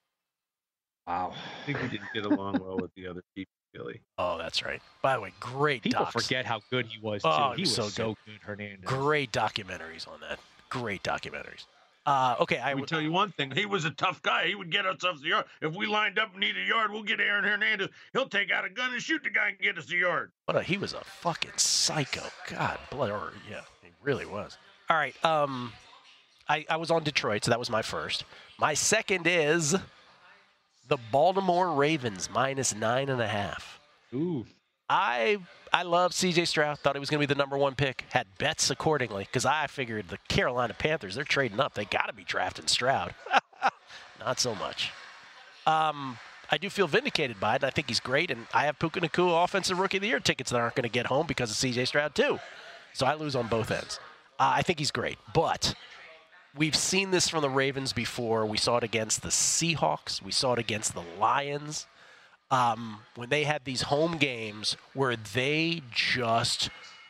Speaker 5: Wow.
Speaker 4: I think he didn't get along well with the other people. Really.
Speaker 3: Oh, that's right. By the way, great
Speaker 5: People
Speaker 3: docs.
Speaker 5: forget how good he was, too.
Speaker 3: Oh,
Speaker 5: he was so good, Hernandez.
Speaker 3: Great documentaries on that. Great documentaries. Okay,
Speaker 14: I would tell you one thing. He was a tough guy. He would get us the yard. If we lined up and need a yard, we'll get Aaron Hernandez. He'll take out a gun and shoot the guy and get us a yard.
Speaker 3: He was a fucking psycho. God, yeah, he really was. All right, I was on Detroit, so that was my first. My second is the Baltimore Ravens -9.5.
Speaker 5: Ooh.
Speaker 3: I love C.J. Stroud. Thought he was going to be the number one pick. Had bets accordingly because I figured the Carolina Panthers, they're trading up. They got to be drafting Stroud. Not so much. I do feel vindicated by it. I think he's great, and I have Puka Nacua Offensive Rookie of the Year tickets that aren't going to get home because of C.J. Stroud too. So I lose on both ends. I think he's great, but we've seen this from the Ravens before. We saw it against the Seahawks. We saw it against the Lions. When they had these home games where they just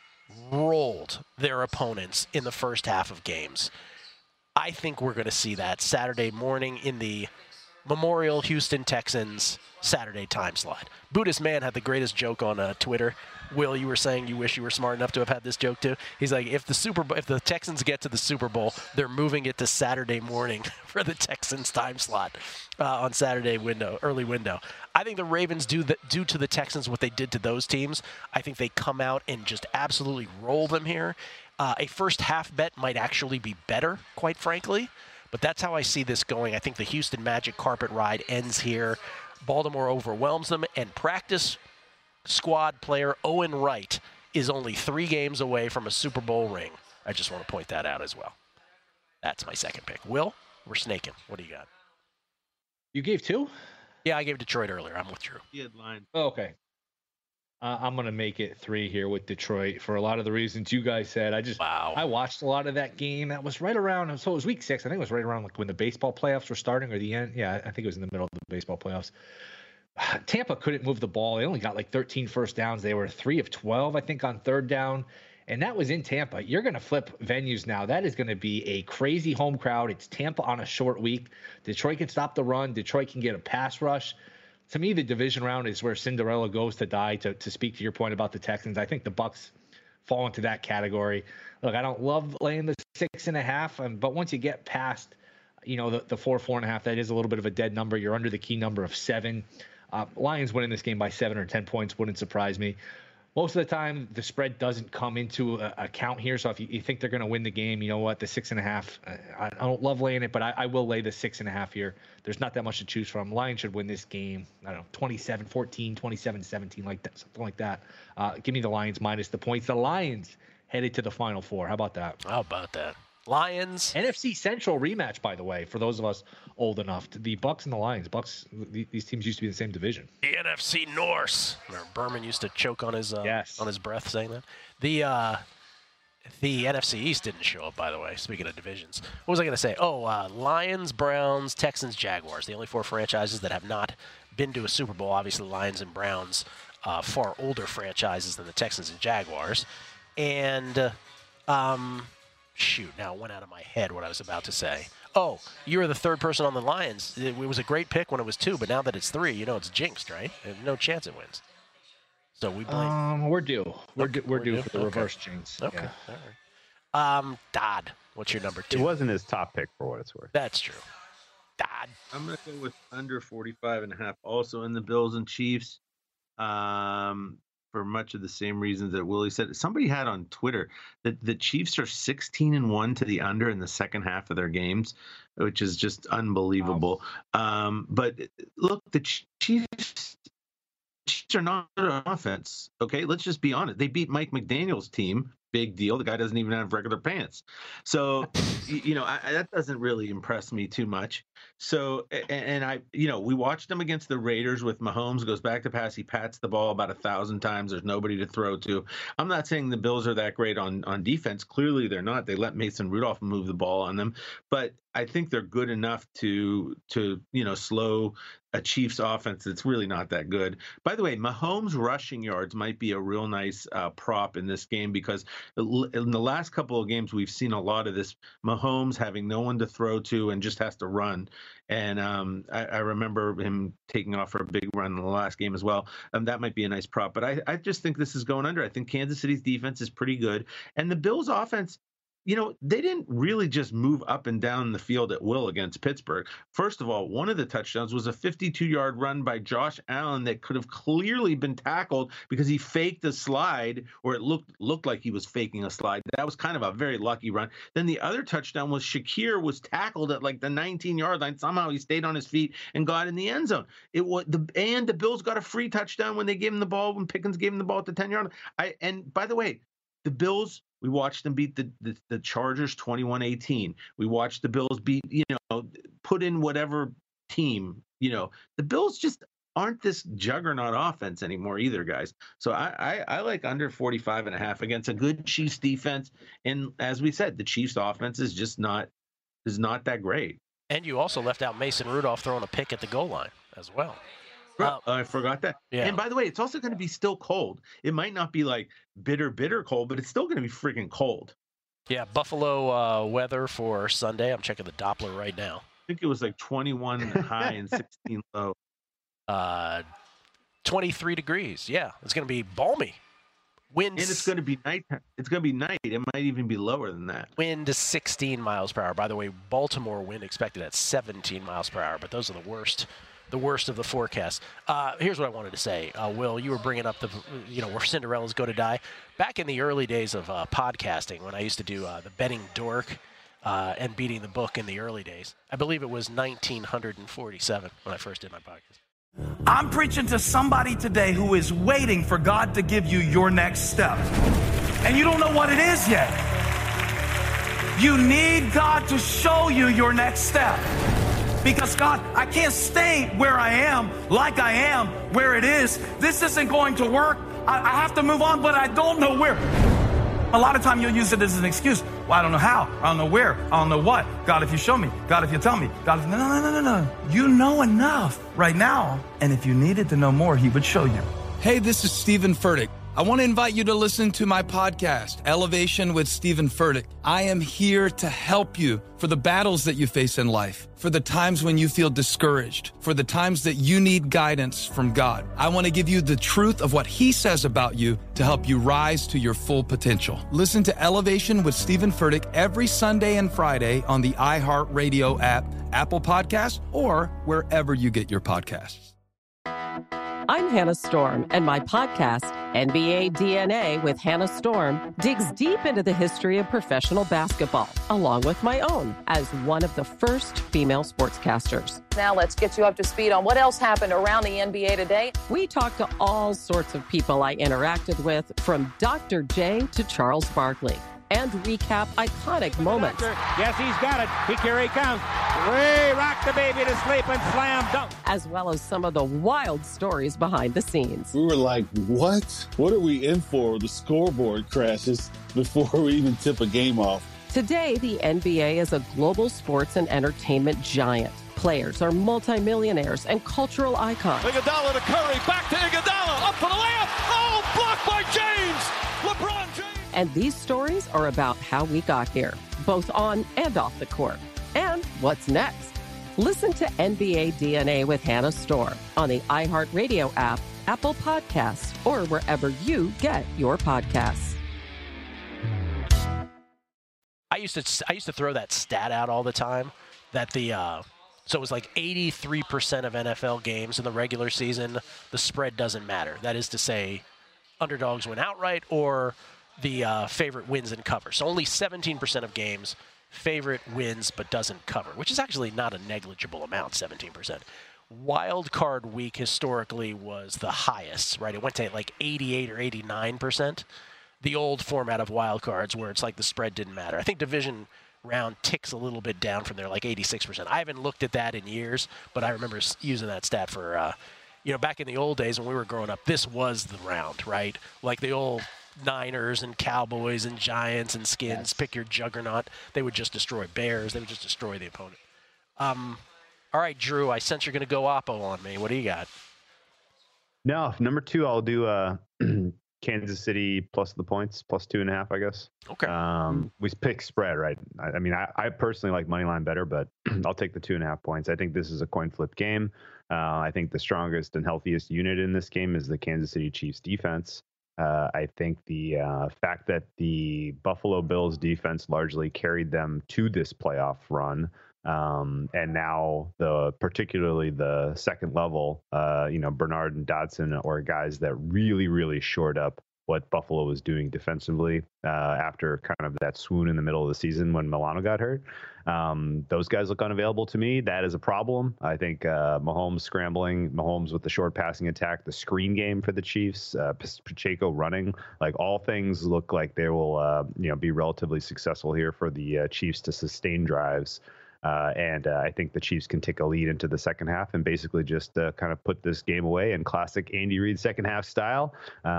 Speaker 3: rolled their opponents in the first half of games. I think we're going to see that Saturday morning in the Memorial Houston Texans Saturday time slot. Buddhist Man had the greatest joke on Twitter. Will, you were saying you wish you were smart enough to have had this joke too. He's like, if the Texans get to the Super Bowl, they're moving it to Saturday morning for the Texans time slot on Saturday early window. I think the Ravens do to the Texans what they did to those teams. I think they come out and just absolutely roll them here. A first half bet might actually be better, quite frankly. But that's how I see this going. I think the Houston Magic carpet ride ends here. Baltimore overwhelms them, and practice squad player Owen Wright is only 3 games away from a Super Bowl ring. I just want to point that out as well. That's my second pick. Will, we're snaking. What do you got?
Speaker 5: You gave 2?
Speaker 3: Yeah, I gave Detroit earlier. I'm with Drew.
Speaker 4: He had line.
Speaker 5: Oh, okay. I'm going to make it 3 here with Detroit for a lot of the reasons you guys said. I watched a lot of that game. That was right around, so it was week 6. I think it was right around like when the baseball playoffs were starting or the end. Yeah, I think it was in the middle of the baseball playoffs. Tampa couldn't move the ball. They only got like 13 first downs. They were 3 of 12, I think, on third down. And that was in Tampa. You're going to flip venues now. That is going to be a crazy home crowd. It's Tampa on a short week. Detroit can stop the run. Detroit can get a pass rush. To me, the division round is where Cinderella goes to die, to speak to your point about the Texans. I think the Bucs fall into that category. Look, I don't love laying the 6.5, but once you get past, the 4.5, that is a little bit of a dead number. You're under the key number of 7. Lions winning this game by 7 or 10 points wouldn't surprise me. Most of the time, the spread doesn't come into account here. So if you think they're going to win the game, you know what? The 6.5, I don't love laying it, but I will lay the 6.5 here. There's not that much to choose from. Lions should win this game. I don't know, 27-14, 27-17, like that, something like that. Give me the Lions minus the points. The Lions headed to the Final Four. How about that?
Speaker 3: How about that? Lions.
Speaker 5: NFC Central rematch, by the way, for those of us old enough. The Bucs and the Lions. These teams used to be in the same division.
Speaker 3: The NFC North. Remember Berman used to choke on his breath saying that. The NFC East didn't show up, by the way, speaking of divisions. What was I going to say? Lions, Browns, Texans, Jaguars. The only 4 franchises that have not been to a Super Bowl. Obviously, Lions and Browns, far older franchises than the Texans and Jaguars. And shoot, now it went out of my head what I was about to say. Oh, you were the third person on the Lions. It was a great pick when it was 2, but now that it's 3, it's jinxed, right? There's no chance it wins. So we blame.
Speaker 5: We're due. We're due for the reverse jinx.
Speaker 3: Okay.
Speaker 5: Yeah.
Speaker 3: All right. Dodd, what's your number 2?
Speaker 6: It wasn't his top pick for what it's worth.
Speaker 3: That's true. Dodd.
Speaker 4: I'm going to go with under 45.5. Also in the Bills and Chiefs. For much of the same reasons that Willie said. Somebody had on Twitter that the Chiefs are 16-1 to the under in the second half of their games, which is just unbelievable. Wow. But look, the Chiefs are not an offense. Okay, let's just be honest. They beat Mike McDaniel's team. Big deal. The guy doesn't even have regular pants. So, that doesn't really impress me too much. So, and we watched them against the Raiders with Mahomes goes back to pass. He pats the ball about 1,000 times. There's nobody to throw to. I'm not saying the Bills are that great on defense. Clearly they're not. They let Mason Rudolph move the ball on them, but I think they're good enough to slow a Chiefs offense that's really not that good. By the way, Mahomes rushing yards might be a real nice prop in this game, because in the last couple of games we've seen a lot of this Mahomes having no one to throw to and just has to run. And I remember him taking off for a big run in the last game as well. That might be a nice prop, but I just think this is going under. I think Kansas City's defense is pretty good, and the Bills' offense, they didn't really just move up and down the field at will against Pittsburgh. First of all, one of the touchdowns was a 52-yard run by Josh Allen that could have clearly been tackled because he faked a slide, or it looked like he was faking a slide. That was kind of a very lucky run. Then the other touchdown was Shakir was tackled at like the 19-yard line. Somehow he stayed on his feet and got in the end zone. The Bills got a free touchdown when they gave him the ball, when Pickens gave him the ball at the 10-yard line. And by the way, the Bills, we watched them beat the Chargers 21-18. We watched the Bills beat, put in whatever team, the Bills just aren't this juggernaut offense anymore either, guys. So I like under 45.5 against a good Chiefs defense. And as we said, the Chiefs offense is not that great.
Speaker 3: And you also left out Mason Rudolph throwing a pick at the goal line as well.
Speaker 4: I forgot that. Yeah. And by the way, it's also going to be still cold. It might not be like bitter cold, but it's still going to be freaking cold.
Speaker 3: Yeah, Buffalo weather for Sunday. I'm checking the Doppler right now.
Speaker 4: I think it was like 21 high and 16 low.
Speaker 3: 23 degrees. Yeah, it's going to be balmy. Wind,
Speaker 4: and it's going to be night. It's going to be night. It might even be lower than that.
Speaker 3: Wind to 16 miles per hour. By the way, Baltimore wind expected at 17 miles per hour, but those are the worst of the forecasts. Here's what I wanted to say. Will, you were bringing up where Cinderellas go to die. Back in the early days of podcasting, when I used to do the Betting Dork and Beating the Book in the early days, I believe it was 1947 when I first did my podcast.
Speaker 7: I'm preaching to somebody today who is waiting for God to give you your next step. And you don't know what it is yet. You need God to show you your next step. Because God, I can't stay where I am, like I am, where it is. This isn't going to work. I have to move on, but I don't know where. A lot of time you'll use it as an excuse. Well, I don't know how. I don't know where. I don't know what. God, if you show me. God, if you tell me. God, if... No. You know enough right now. And if you needed to know more, he would show you.
Speaker 8: Hey, this is Stephen Furtick. I want to invite you to listen to my podcast, Elevation with Stephen Furtick. I am here to help you for the battles that you face in life, for the times when you feel discouraged, for the times that you need guidance from God. I want to give you the truth of what He says about you to help you rise to your full potential. Listen to Elevation with Stephen Furtick every Sunday and Friday on the iHeartRadio app, Apple Podcasts, or wherever you get your podcasts.
Speaker 9: I'm Hannah Storm, and my podcast, NBA DNA with Hannah Storm, digs deep into the history of professional basketball, along with my own, as one of the first female sportscasters.
Speaker 10: Now let's get you up to speed on what else happened around the NBA today.
Speaker 9: We talked to all sorts of people I interacted with, from Dr. J to Charles Barkley, and recap iconic moments.
Speaker 11: Yes, he's got it. Here he comes. We rock the baby to sleep and slam dunk.
Speaker 9: As well as some of the wild stories behind the scenes.
Speaker 12: We were like, what? What are we in for? The scoreboard crashes before we even tip a game off.
Speaker 9: Today, the NBA is a global sports and entertainment giant. Players are multimillionaires and cultural icons.
Speaker 13: Iguodala to Curry, back to Iguodala, up for the layup. Oh, blocked by James. LeBron James.
Speaker 9: And these stories are about how we got here, both on and off the court. And what's next? Listen to NBA DNA with Hannah Storr on the iHeartRadio app, Apple Podcasts, or wherever you get your podcasts.
Speaker 3: I used to throw that stat out all the time that so it was like 83% of NFL games in the regular season, the spread doesn't matter. That is to say, underdogs win outright or the favorite wins and covers. So only 17% of games, favorite wins but doesn't cover, which is actually not a negligible amount, 17%. Wild card week historically was the highest, right? It went to like 88 or 89%. The old format of wild cards where it's like the spread didn't matter. I think division round ticks a little bit down from there, like 86%. I haven't looked at that in years, but I remember using that stat for, back in the old days when we were growing up, this was the round, right? Like the old Niners and Cowboys and Giants and Skins, yes. Pick your juggernaut. They would just destroy Bears. They would just destroy the opponent. All right, Drew, I sense you're going to go Oppo on me. What do you got?
Speaker 6: No, number 2, I'll do Kansas City plus the points, plus 2.5, I guess.
Speaker 3: Okay.
Speaker 6: We pick spread, right? I mean, I personally like money line better, but I'll take the 2.5 points. I think this is a coin flip game. I think the strongest and healthiest unit in this game is the Kansas City Chiefs defense. I think the fact that the Buffalo Bills defense largely carried them to this playoff run, and now particularly the second level, Bernard and Dodson are guys that really, really shored up what Buffalo was doing defensively after kind of that swoon in the middle of the season when Milano got hurt. Those guys look unavailable to me. That is a problem. I think Mahomes scrambling, Mahomes with the short passing attack, the screen game for the Chiefs, Pacheco running, like all things look like they will be relatively successful here for the Chiefs to sustain drives. And I think the Chiefs can take a lead into the second half and basically just kind of put this game away in classic Andy Reid second half style.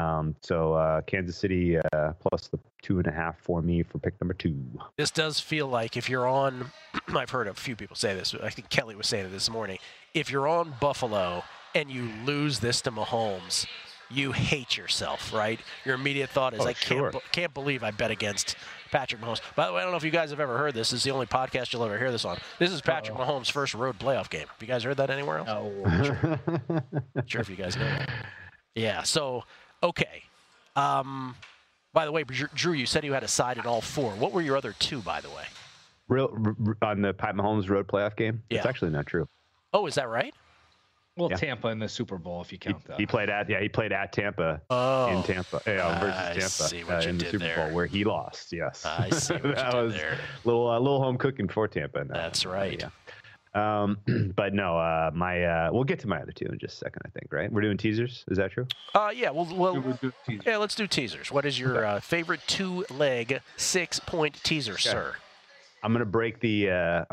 Speaker 6: So Kansas City plus the 2.5 for me for pick number 2.
Speaker 3: This does feel like if you're on, I've heard a few people say this, I think Kelly was saying it this morning, if you're on Buffalo and you lose this to Mahomes, you hate yourself, right? Your immediate thought is, can't believe I bet against Patrick Mahomes. By the way, I don't know if you guys have ever heard this. This is the only podcast you'll ever hear this on. This is Patrick Mahomes' first road playoff game. Have you guys heard that anywhere else?
Speaker 5: No.
Speaker 3: Sure if you guys know that. Yeah, so, okay. By the way, Drew, you said you had a side in all 4. What were your other 2, by the way?
Speaker 6: On the Pat Mahomes road playoff game?
Speaker 3: Yeah.
Speaker 6: It's actually not true.
Speaker 3: Oh, is that right?
Speaker 5: Well, yeah. Tampa in the Super Bowl, if you count that.
Speaker 6: He played at Tampa in Tampa versus Tampa in the Super Bowl where he lost. Yes,
Speaker 3: I see what
Speaker 6: that
Speaker 3: you did
Speaker 6: was
Speaker 3: there.
Speaker 6: Little home cooking for Tampa.
Speaker 3: That's right.
Speaker 6: Yeah. But no, we'll get to my other 2 in just a second. I think right. We're doing teasers. Is that true?
Speaker 3: Yeah. Yeah. Let's do teasers. What is your favorite 2-leg 6-point teaser, sir?
Speaker 6: I'm gonna break the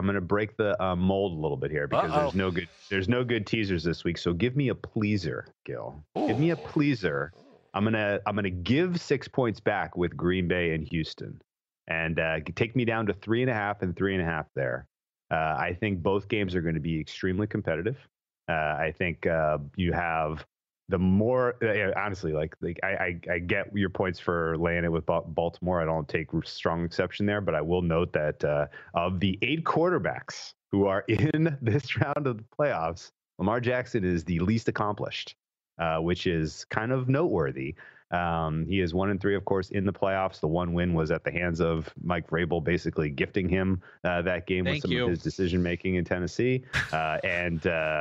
Speaker 6: mold a little bit here because there's no good teasers this week. So give me a pleaser, Gil. Ooh. Give me a pleaser. I'm gonna give 6 points back with Green Bay and Houston, and take me down to 3.5 and 3.5 there. I think both games are going to be extremely competitive. I think you have the more honestly, like I get your points for laying it with Baltimore. I don't take strong exception there, but I will note that of the 8 quarterbacks who are in this round of the playoffs, Lamar Jackson is the least accomplished, which is kind of noteworthy. He is 1-3, of course, in the playoffs. The one win was at the hands of Mike Vrabel, basically gifting him that game with some of his decision making in Tennessee. I'm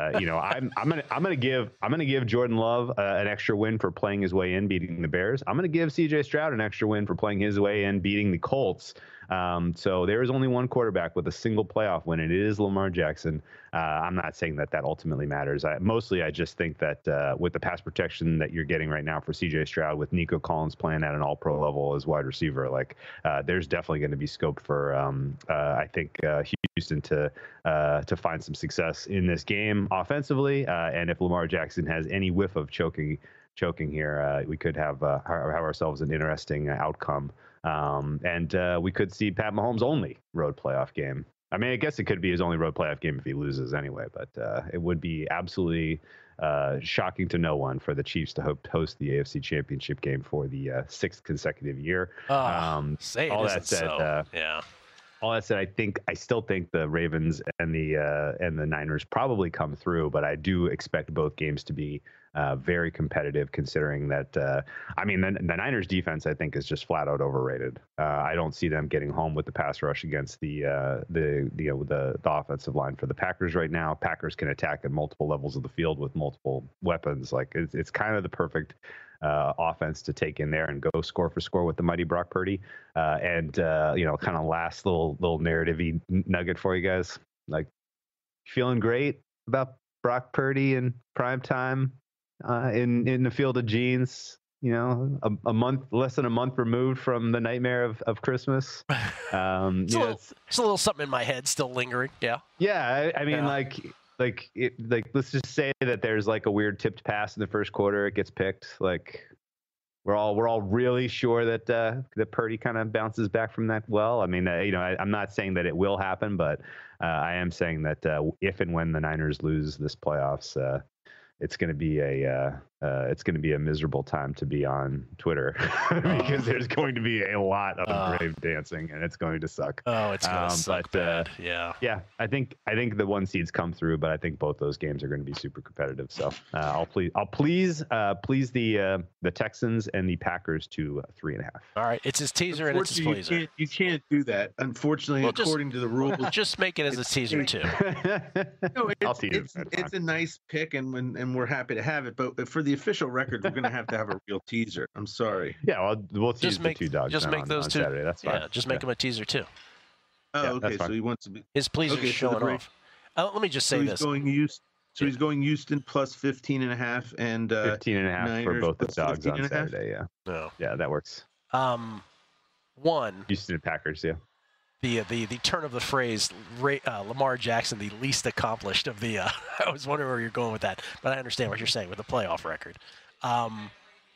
Speaker 6: gonna give Jordan Love an extra win for playing his way in, beating the Bears. I'm gonna give C.J. Stroud an extra win for playing his way in, beating the Colts. So there is only one quarterback with a single playoff win, and it is Lamar Jackson. I'm not saying that ultimately matters. I just think that with the pass protection that you're getting right now for C.J. Stroud, with Nico Collins playing at an all-pro level as wide receiver, there's definitely going to be scope for I think Houston to find some success in this game offensively. And if Lamar Jackson has any whiff of choking here, we could have ourselves an interesting outcome. And we could see Pat Mahomes' only road playoff game. I mean, I guess it could be his only road playoff game if he loses anyway, but it would be absolutely shocking to no one for the Chiefs to host the AFC Championship game for the 6th consecutive year.
Speaker 3: Say it
Speaker 6: all
Speaker 3: isn't
Speaker 6: that said,
Speaker 3: so. Yeah.
Speaker 6: All that said, I still think the Ravens and the Niners probably come through, but I do expect both games to be very competitive, considering that the Niners defense, I think, is just flat out overrated. I don't see them getting home with the pass rush against the offensive line for the Packers right now. Packers can attack at multiple levels of the field with multiple weapons. Like it's kind of the perfect offense to take in there and go score for score with the mighty Brock Purdy. Kind of last little narrative-y nugget for you guys. Like, feeling great about Brock Purdy in prime time in the field of jeans. Less than a month removed from the nightmare of Christmas.
Speaker 3: It's a little something in my head still lingering. Yeah.
Speaker 6: Yeah. I mean, let's just say that there's like a weird tipped pass in the first quarter. It gets picked. Like, we're all really sure that Purdy kind of bounces back from that. Well, I mean, I'm not saying that it will happen, but I am saying that if and when the Niners lose this playoffs, it's going to be a miserable time to be on Twitter because there's going to be a lot of grave dancing and it's going to suck.
Speaker 3: Oh, it's going to suck bad. Yeah.
Speaker 6: Yeah. I think the 1 seeds come through, but I think both those games are going to be super competitive. So I'll please the Texans and the Packers to 3.5.
Speaker 3: All right. It's his teaser and it's his pleaser.
Speaker 4: You can't do that. Unfortunately, according to the rules.
Speaker 3: Just make it as a teaser too.
Speaker 4: No, it's a nice pick and we're happy to have it, but for the official record, we're going to have a real teaser. I'm sorry.
Speaker 6: Yeah, well, we'll tease the two dogs.
Speaker 3: Just make those
Speaker 6: on
Speaker 3: two.
Speaker 6: Saturday. That's fine.
Speaker 3: Yeah, just make them a teaser too.
Speaker 4: Oh, okay. So he wants to be
Speaker 3: his pleaser showing off. Let me just say this.
Speaker 4: He's going Houston plus 15.5 and
Speaker 6: 15.5 for both the dogs on Saturday. Yeah.
Speaker 3: No.
Speaker 6: Yeah, that works. Houston and Packers. Yeah.
Speaker 3: The turn of the phrase, Lamar Jackson, the least accomplished of the. I was wondering where you're going with that, but I understand what you're saying with the playoff record. I'm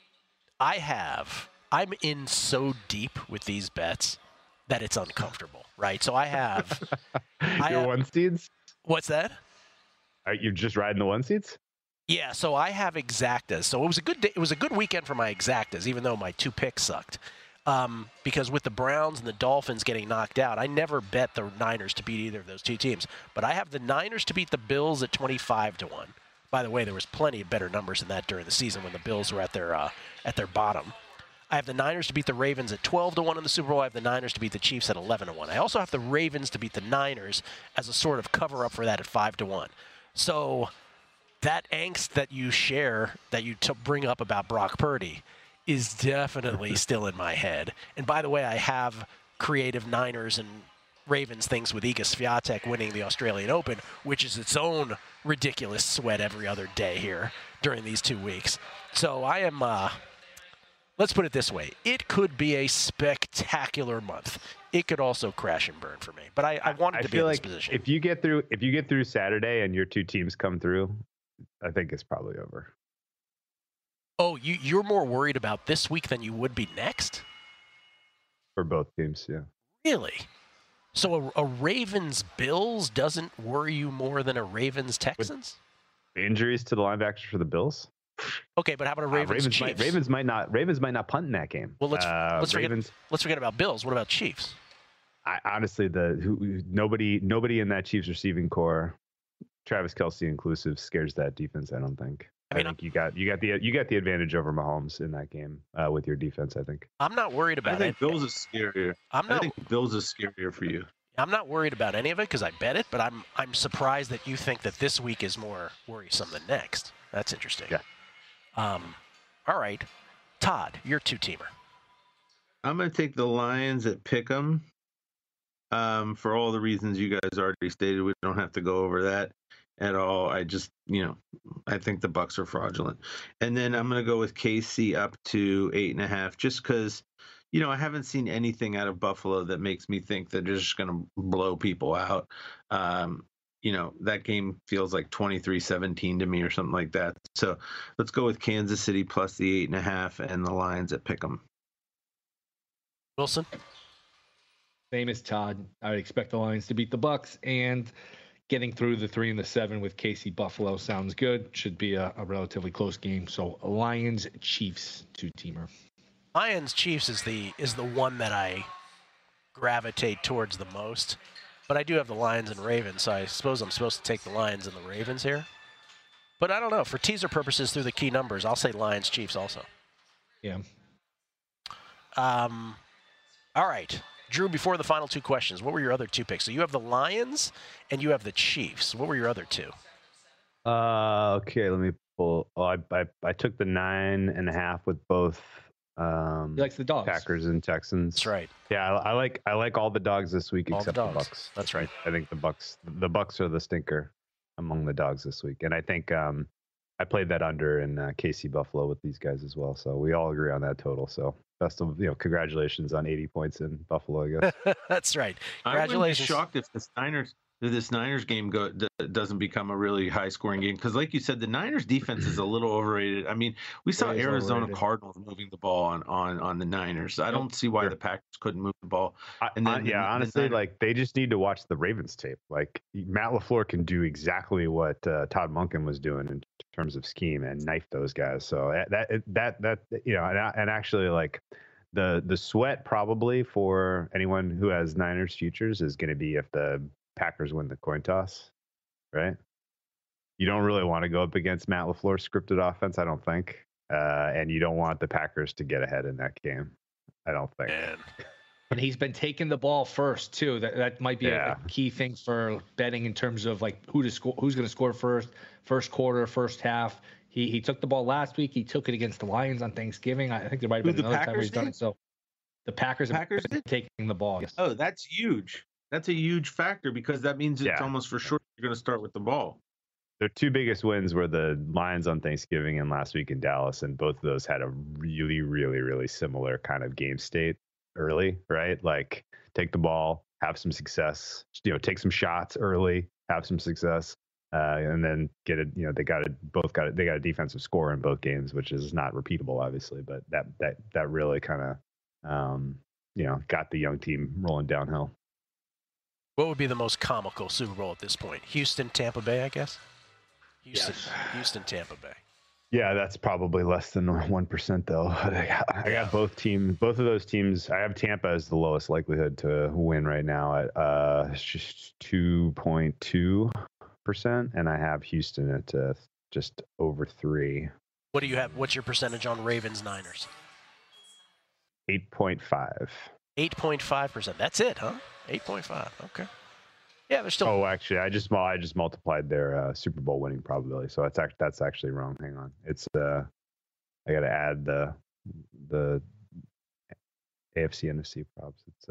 Speaker 3: in so deep with these bets that it's uncomfortable, right? So I have.
Speaker 6: Your 1 seeds?
Speaker 3: What's that?
Speaker 6: You're just riding the 1 seeds?
Speaker 3: Yeah, so I have exactas. So it was a good day. It was a good weekend for my exactas, even though my 2 picks sucked. Because with the Browns and the Dolphins getting knocked out, I never bet the Niners to beat either of those 2 teams. But I have the Niners to beat the Bills at 25-1. By the way, there was plenty of better numbers than that during the season when the Bills were at their bottom. I have the Niners to beat the Ravens at 12-1 in the Super Bowl. I have the Niners to beat the Chiefs at 11-1. I also have the Ravens to beat the Niners as a sort of cover-up for that at 5-1. So that angst that you share, that you bring up about Brock Purdy, is definitely still in my head. And by the way, I have creative Niners and Ravens things with Iga Swiatek winning the Australian Open, which is its own ridiculous sweat every other day here during these 2 weeks. So I am, let's put it this way. It could be a spectacular month. It could also crash and burn for me. But I wanted to be in this position.
Speaker 6: If you get through Saturday and your 2 teams come through, I think it's probably over.
Speaker 3: Oh, you're more worried about this week than you would be next?
Speaker 6: For both teams, yeah.
Speaker 3: Really? So a Ravens-Bills doesn't worry you more than a Ravens-Texans?
Speaker 6: Injuries to the linebackers for the Bills?
Speaker 3: Okay, but how about a Ravens-Chiefs?
Speaker 6: Ravens might not punt in that game.
Speaker 3: Well, let's forget about Bills. What about Chiefs?
Speaker 6: Honestly, nobody in that Chiefs receiving core, Travis Kelce inclusive, scares that defense. I don't think. I think you got the advantage over Mahomes in that game with your defense. I think.
Speaker 3: I'm not worried about it.
Speaker 4: I think Bills is scarier. I think Bills is scarier for you.
Speaker 3: I'm not worried about any of it because I bet it, but I'm surprised that you think that this week is more worrisome than next. That's interesting.
Speaker 6: Yeah.
Speaker 3: All right, Todd, you're 2-teamer.
Speaker 4: I'm going to take the Lions at Pick'em. For all the reasons you guys already stated, we don't have to go over that at all. I just, I think the Bucs are fraudulent. And then I'm going to go with KC up to 8.5, just because, I haven't seen anything out of Buffalo that makes me think that they're just going to blow people out. That game feels like 23-17 to me or something like that. So let's go with Kansas City plus the 8.5 and the Lions at Pick'em.
Speaker 3: Wilson?
Speaker 5: Same as Todd. I would expect the Lions to beat the Bucs, and getting through the 3 and the 7 with KC Buffalo sounds good. Should be a relatively close game. So Lions Chiefs 2-teamer.
Speaker 3: Lions Chiefs is the one that I gravitate towards the most, but I do have the Lions and Ravens, so I suppose I'm supposed to take the Lions and the Ravens here. But I don't know. For teaser purposes through the key numbers, I'll say Lions Chiefs also.
Speaker 5: Yeah.
Speaker 3: All right. Drew, before the final 2 questions, what were your other 2 picks? So you have the Lions and you have the Chiefs. What were your other 2?
Speaker 6: Okay, let me pull. Oh, I took the 9.5 with both.
Speaker 5: He likes the dogs.
Speaker 6: Packers and Texans.
Speaker 3: That's right.
Speaker 6: Yeah, I like all the dogs this week
Speaker 3: all
Speaker 6: except the Bucks.
Speaker 3: That's right.
Speaker 6: I think the Bucks are the stinker among the dogs this week, and I think I played that under in KC Buffalo with these guys as well. So we all agree on that total. So congratulations on 80 points in Buffalo, I guess.
Speaker 3: That's right.
Speaker 4: Congratulations. I wouldn't be shocked if this Niners game doesn't become a really high-scoring game because, like you said, the Niners defense is a little overrated. I mean, we saw Arizona overrated. Cardinals moving the ball on the Niners. I don't see why the Packers couldn't move the ball.
Speaker 6: Honestly, like they just need to watch the Ravens tape. Like Matt LaFleur can do exactly what Todd Monken was doing in terms of scheme and knife those guys. So that and actually like. The sweat probably for anyone who has Niners futures is going to be if the Packers win the coin toss, right? You don't really want to go up against Matt LaFleur's scripted offense, I don't think. And you don't want the Packers to get ahead in that game, I don't think.
Speaker 5: And he's been taking the ball first, too. That might be a key thing for betting in terms of like who's going to score first quarter, first half. He took the ball last week. He took it against the Lions on Thanksgiving. I think there might have been another time where he's done it. So the Packers have been taking the ball. Yes.
Speaker 4: Oh, that's huge. That's a huge factor because that means it's almost for sure you're going to start with the ball.
Speaker 6: Their 2 biggest wins were the Lions on Thanksgiving and last week in Dallas, and both of those had a really, really, really similar kind of game state early, right? Like take the ball, have some success, take some shots early, have some success. And then get it. They got a defensive score in both games, which is not repeatable, obviously. But that really kind of, got the young team rolling downhill.
Speaker 3: What would be the most comical Super Bowl at this point? Houston, Tampa Bay, I guess. Houston, Tampa Bay.
Speaker 6: Yeah, that's probably less than 1% though. I got both of those teams. I have Tampa as the lowest likelihood to win right now at just 2.2%, and I have Houston at just over 3.
Speaker 3: What do you have? What's your percentage on Ravens Niners?
Speaker 6: 8.5.
Speaker 3: 8.5%. That's it, huh? 8.5. Okay. Yeah, they're still.
Speaker 6: Oh, actually, I just multiplied their Super Bowl winning probability, so that's actually wrong. Hang on, it's I got to add the AFC NFC props. It's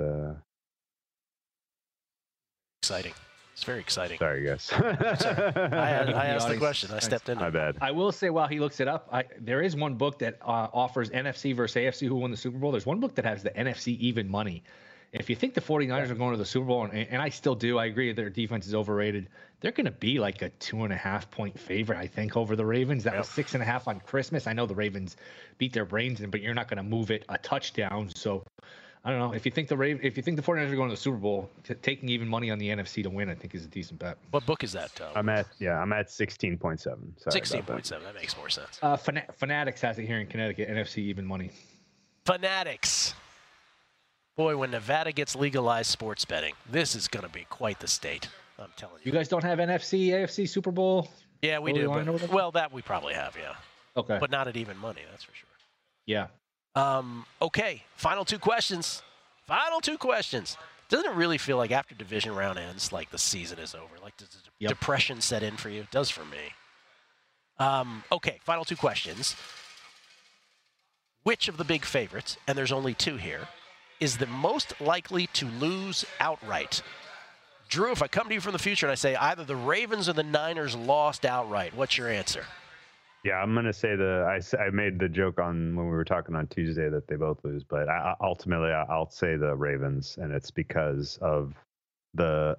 Speaker 3: exciting. It's very exciting.
Speaker 6: Sorry, guys.
Speaker 3: I asked the question. I stepped in.
Speaker 6: My bad.
Speaker 5: I will say while he looks it up, there is one book that offers NFC versus AFC who won the Super Bowl. There's one book that has the NFC even money. If you think the 49ers are going to the Super Bowl, and I still do, I agree their defense is overrated. They're going to be like a 2.5-point favorite, I think, over the Ravens. That was 6.5 on Christmas. I know the Ravens beat their brains in, but you're not going to move it a touchdown. So I don't know. If you think the 49ers are going to the Super Bowl, taking even money on the NFC to win, I think is a decent bet.
Speaker 3: What book is that?
Speaker 6: I'm at 16.7.
Speaker 3: 16.7. That makes more sense.
Speaker 5: Fanatics has it here in Connecticut. NFC even money.
Speaker 3: Fanatics. Boy, when Nevada gets legalized sports betting, this is going to be quite the state. I'm telling you.
Speaker 5: You guys don't have NFC, AFC, Super Bowl?
Speaker 3: Yeah, we do. Well, that we probably have, yeah.
Speaker 5: Okay.
Speaker 3: But not at even money, that's for sure.
Speaker 5: Yeah.
Speaker 3: Okay, final 2 questions. Doesn't it really feel like after division round ends, like the season is over? Like does depression set in for you? It does for me. Okay, final 2 questions. Which of the big favorites, and there's only 2 here, is the most likely to lose outright? Drew, if I come to you from the future and I say either the Ravens or the Niners lost outright, what's your answer?
Speaker 6: Yeah, I'm going to say I made the joke when we were talking on Tuesday that they both lose, but ultimately I'll say the Ravens, and it's because of the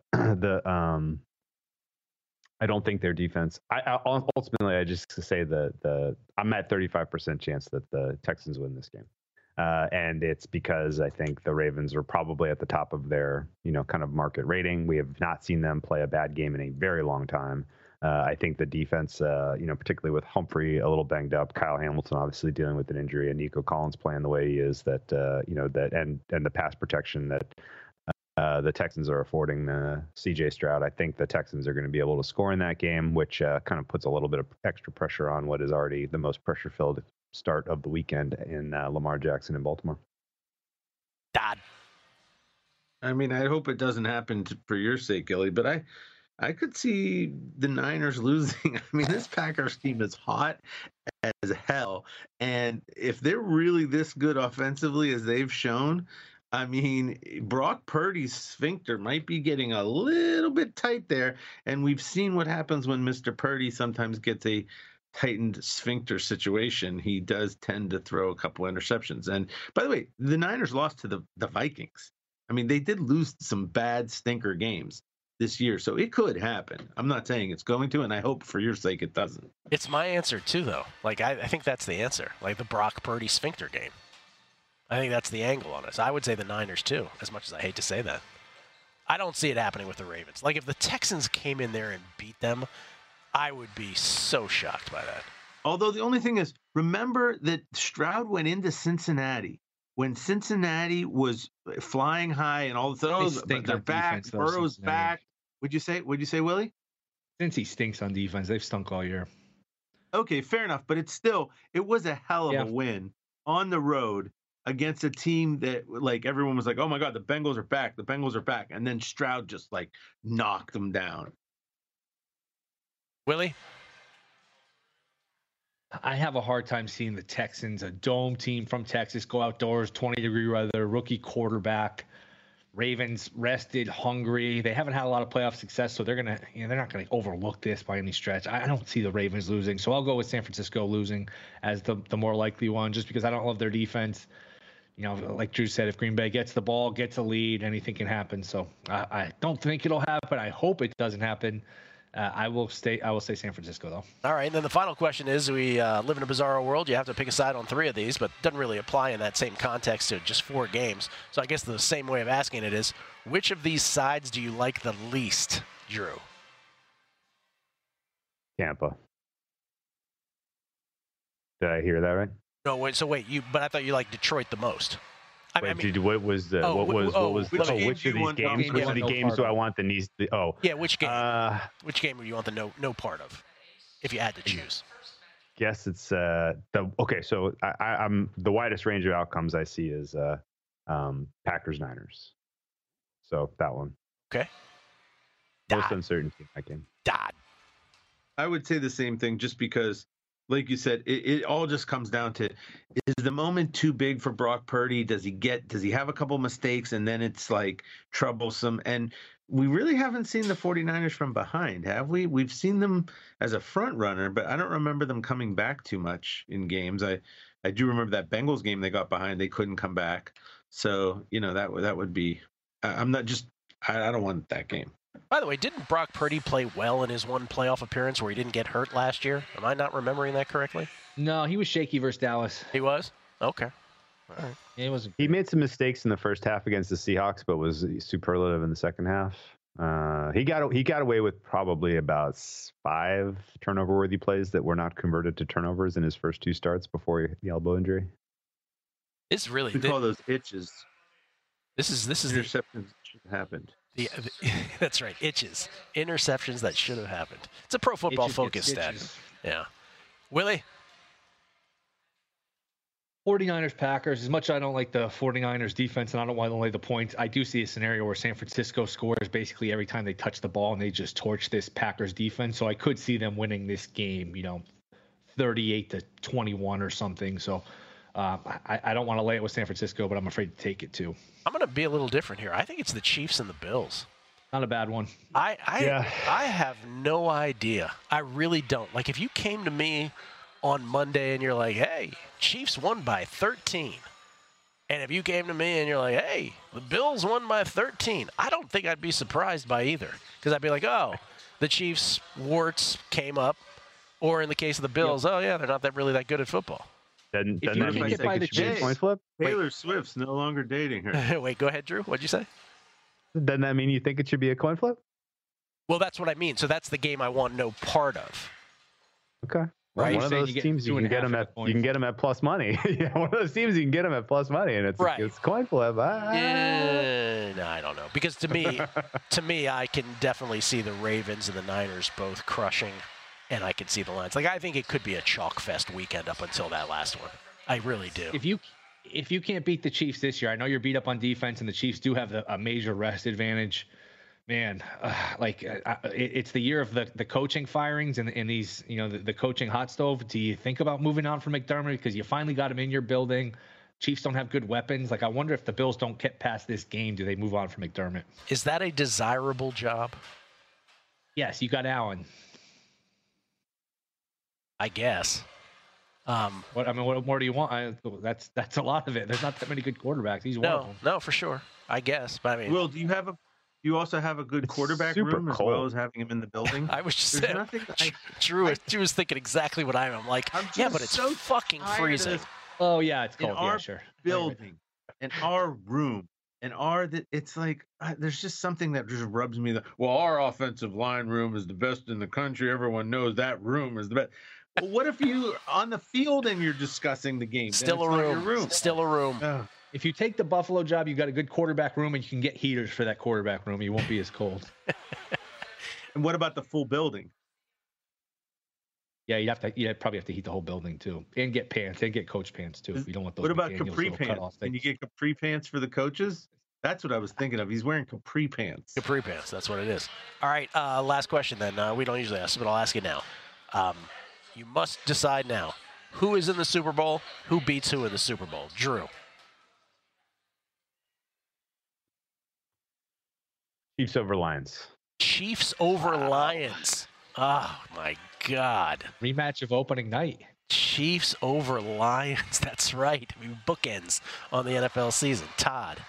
Speaker 6: I don't think their defense. Ultimately I just say I'm at 35% chance that the Texans win this game. And it's because I think the Ravens are probably at the top of their, kind of market rating. We have not seen them play a bad game in a very long time. I think the defense, particularly with Humphrey a little banged up, Kyle Hamilton obviously dealing with an injury, and Nico Collins playing the way he is, that and the pass protection that the Texans are affording CJ Stroud. I think the Texans are going to be able to score in that game, which kind of puts a little bit of extra pressure on what is already the most pressure-filled start of the weekend in Lamar Jackson in Baltimore.
Speaker 3: Dad.
Speaker 4: I mean, I hope it doesn't happen for your sake, Gilly, but I could see the Niners losing. I mean, this Packers team is hot as hell. And if they're really this good offensively as they've shown, I mean, Brock Purdy's sphincter might be getting a little bit tight there. And we've seen what happens when Mr. Purdy sometimes gets a tightened sphincter situation. He does tend to throw a couple interceptions. And by the way, the Niners lost to the Vikings. I mean, they did lose some bad stinker games this year, so it could happen. I'm not saying it's going to, and I hope for your sake it doesn't.
Speaker 3: It's my answer too, though. Like, I think that's the answer. Like the Brock Purdy sphincter game. I think that's the angle on us. I would say the Niners too, as much as I hate to say that. I don't see it happening with the Ravens. Like, if the Texans came in there and beat them, I would be so shocked by that.
Speaker 4: Although the only thing is, remember that Stroud went into Cincinnati when Cincinnati was flying high and all of a sudden, they're back, Burrow's back. Would you say, Willie?
Speaker 5: Cincy stinks on defense. They've stunk all year.
Speaker 4: Okay, fair enough. But it was a hell of a win on the road against a team that, like, everyone was like, oh my God, the Bengals are back. The Bengals are back. And then Stroud just, like, knocked them down.
Speaker 3: Willie?
Speaker 5: I have a hard time seeing the Texans, a dome team from Texas, go outdoors, 20-degree weather, rookie quarterback. Ravens rested, hungry. They haven't had a lot of playoff success, so they're not gonna overlook this by any stretch. I don't see the Ravens losing, so I'll go with San Francisco losing as the more likely one, just because I don't love their defense. Like Drew said, if Green Bay gets the ball, gets a lead, anything can happen. So I don't think it'll happen. I hope it doesn't happen. I will say San Francisco, though.
Speaker 3: All right, and then the final question is, we live in a bizarro world. You have to pick a side on 3 of these, but it doesn't really apply in that same context to just 4 games. So I guess the same way of asking it is, which of these sides do you like the least, Drew?
Speaker 6: Tampa. Did I hear that right?
Speaker 3: No, wait. So wait, but I thought you liked Detroit the most.
Speaker 6: What was which of these games? Which of the games do I want the least?
Speaker 3: Yeah, which game? Which game would you want the no part of, if you had to choose?
Speaker 6: Guess it's okay. So I'm the widest range of outcomes I see is Packers Niners. So that one.
Speaker 3: Okay.
Speaker 6: Most uncertainty in that game.
Speaker 4: I would say the same thing, just because, like you said, it all just comes down to, is the moment too big for Brock Purdy? Does he have a couple mistakes and then it's like troublesome? And we really haven't seen the 49ers from behind, have we? We've seen them as a front runner, but I don't remember them coming back too much in games. I do remember that Bengals game they got behind, they couldn't come back. So, that would be, I don't want that game.
Speaker 3: By the way, didn't Brock Purdy play well in his one playoff appearance where he didn't get hurt last year? Am I not remembering that correctly?
Speaker 5: No, he was shaky versus Dallas.
Speaker 3: He was? Okay. All right.
Speaker 5: Yeah,
Speaker 6: he made some mistakes in the first half against the Seahawks, but was superlative in the second half. He got away with probably about 5 turnover-worthy plays that were not converted to turnovers in his first 2 starts before the elbow injury.
Speaker 3: It's really...
Speaker 4: We call those itches.
Speaker 3: This is
Speaker 4: interceptions that should have happened.
Speaker 3: That's right. Itches. Interceptions that should have happened. It's a Pro Football Focus stat. Yeah. Willie?
Speaker 5: 49ers Packers. As much as I don't like the 49ers defense and I don't want to lay the points, I do see a scenario where San Francisco scores basically every time they touch the ball and they just torch this Packers defense. So I could see them winning this game, 38-21 or something. So I don't want to lay it with San Francisco, but I'm afraid to take it too.
Speaker 3: I'm going to be a little different here. I think it's the Chiefs and the Bills.
Speaker 5: Not a bad one.
Speaker 3: I have no idea. I really don't. Like, if you came to me on Monday and you're like, hey, Chiefs won by 13. And if you came to me and you're like, hey, the Bills won by 13, I don't think I'd be surprised by either. Because I'd be like, oh, the Chiefs' warts came up. Or in the case of the Bills, oh, yeah, they're not really that good at football.
Speaker 6: Doesn't
Speaker 5: If
Speaker 6: that
Speaker 5: you
Speaker 6: mean
Speaker 5: kick
Speaker 6: you
Speaker 5: it by
Speaker 6: think
Speaker 5: the
Speaker 6: it should be a
Speaker 5: Chiefs,
Speaker 6: coin flip?
Speaker 4: Taylor Swift's no longer dating her.
Speaker 3: Wait, go ahead, Drew. What'd you say?
Speaker 6: Doesn't that mean you think it should be a coin flip?
Speaker 3: Well, that's what I mean. So that's the game I want no part of.
Speaker 6: Okay.
Speaker 3: Right.
Speaker 6: One of those teams you can get them at plus money. Yeah, one of those teams you can get them at plus money, and it's coin flip.
Speaker 3: No, I don't know, because to me, I can definitely see the Ravens and the Niners both crushing, and I can see the Lions. Like, I think it could be a chalk fest weekend up until that last one. I really do.
Speaker 5: If you can't beat the Chiefs this year, I know you're beat up on defense, and the Chiefs do have a major rest advantage. Man, it's the year of the coaching firings and these, the coaching hot stove. Do you think about moving on from McDermott because you finally got him in your building? Chiefs don't have good weapons. Like, I wonder if the Bills don't get past this game, do they move on from McDermott?
Speaker 3: Is that a desirable job?
Speaker 5: Yes, you got Allen.
Speaker 3: I guess.
Speaker 5: What more do you want? That's a lot of it. There's not that many good quarterbacks. He's one of them.
Speaker 3: No, for sure. I guess, but I mean,
Speaker 4: Will, do you also have a good quarterback room as well as having him in the building?
Speaker 3: I was just saying. Drew was thinking exactly what I am. I'm like, yeah, but it's so fucking freezing.
Speaker 5: Oh yeah, it's cold.
Speaker 4: In our
Speaker 5: sure.
Speaker 4: building, in our room, it's like there's just something that just rubs me. Well, our offensive line room is the best in the country. Everyone knows that room is the best. Well, what if you on the field and you're discussing the game?
Speaker 3: Still a room. Still a room.
Speaker 5: If you take the Buffalo job, you got a good quarterback room, and you can get heaters for that quarterback room. You won't be as cold.
Speaker 4: And what about the full building?
Speaker 5: Yeah, you'd probably have to heat the whole building too, and get pants, and get coach pants too. If you don't want those.
Speaker 4: What about capri pants? Can you get capri pants for the coaches? That's what I was thinking of. He's wearing capri pants.
Speaker 3: Capri pants. That's what it is. All right. Last question then. We don't usually ask, but I'll ask you now. You must decide now. Who is in the Super Bowl? Who beats who in the Super Bowl? Drew.
Speaker 6: Chiefs over Lions.
Speaker 3: Chiefs over Lions. Oh, my God.
Speaker 5: Rematch of opening night.
Speaker 3: Chiefs over Lions. That's right. I mean, bookends on the NFL season. Todd.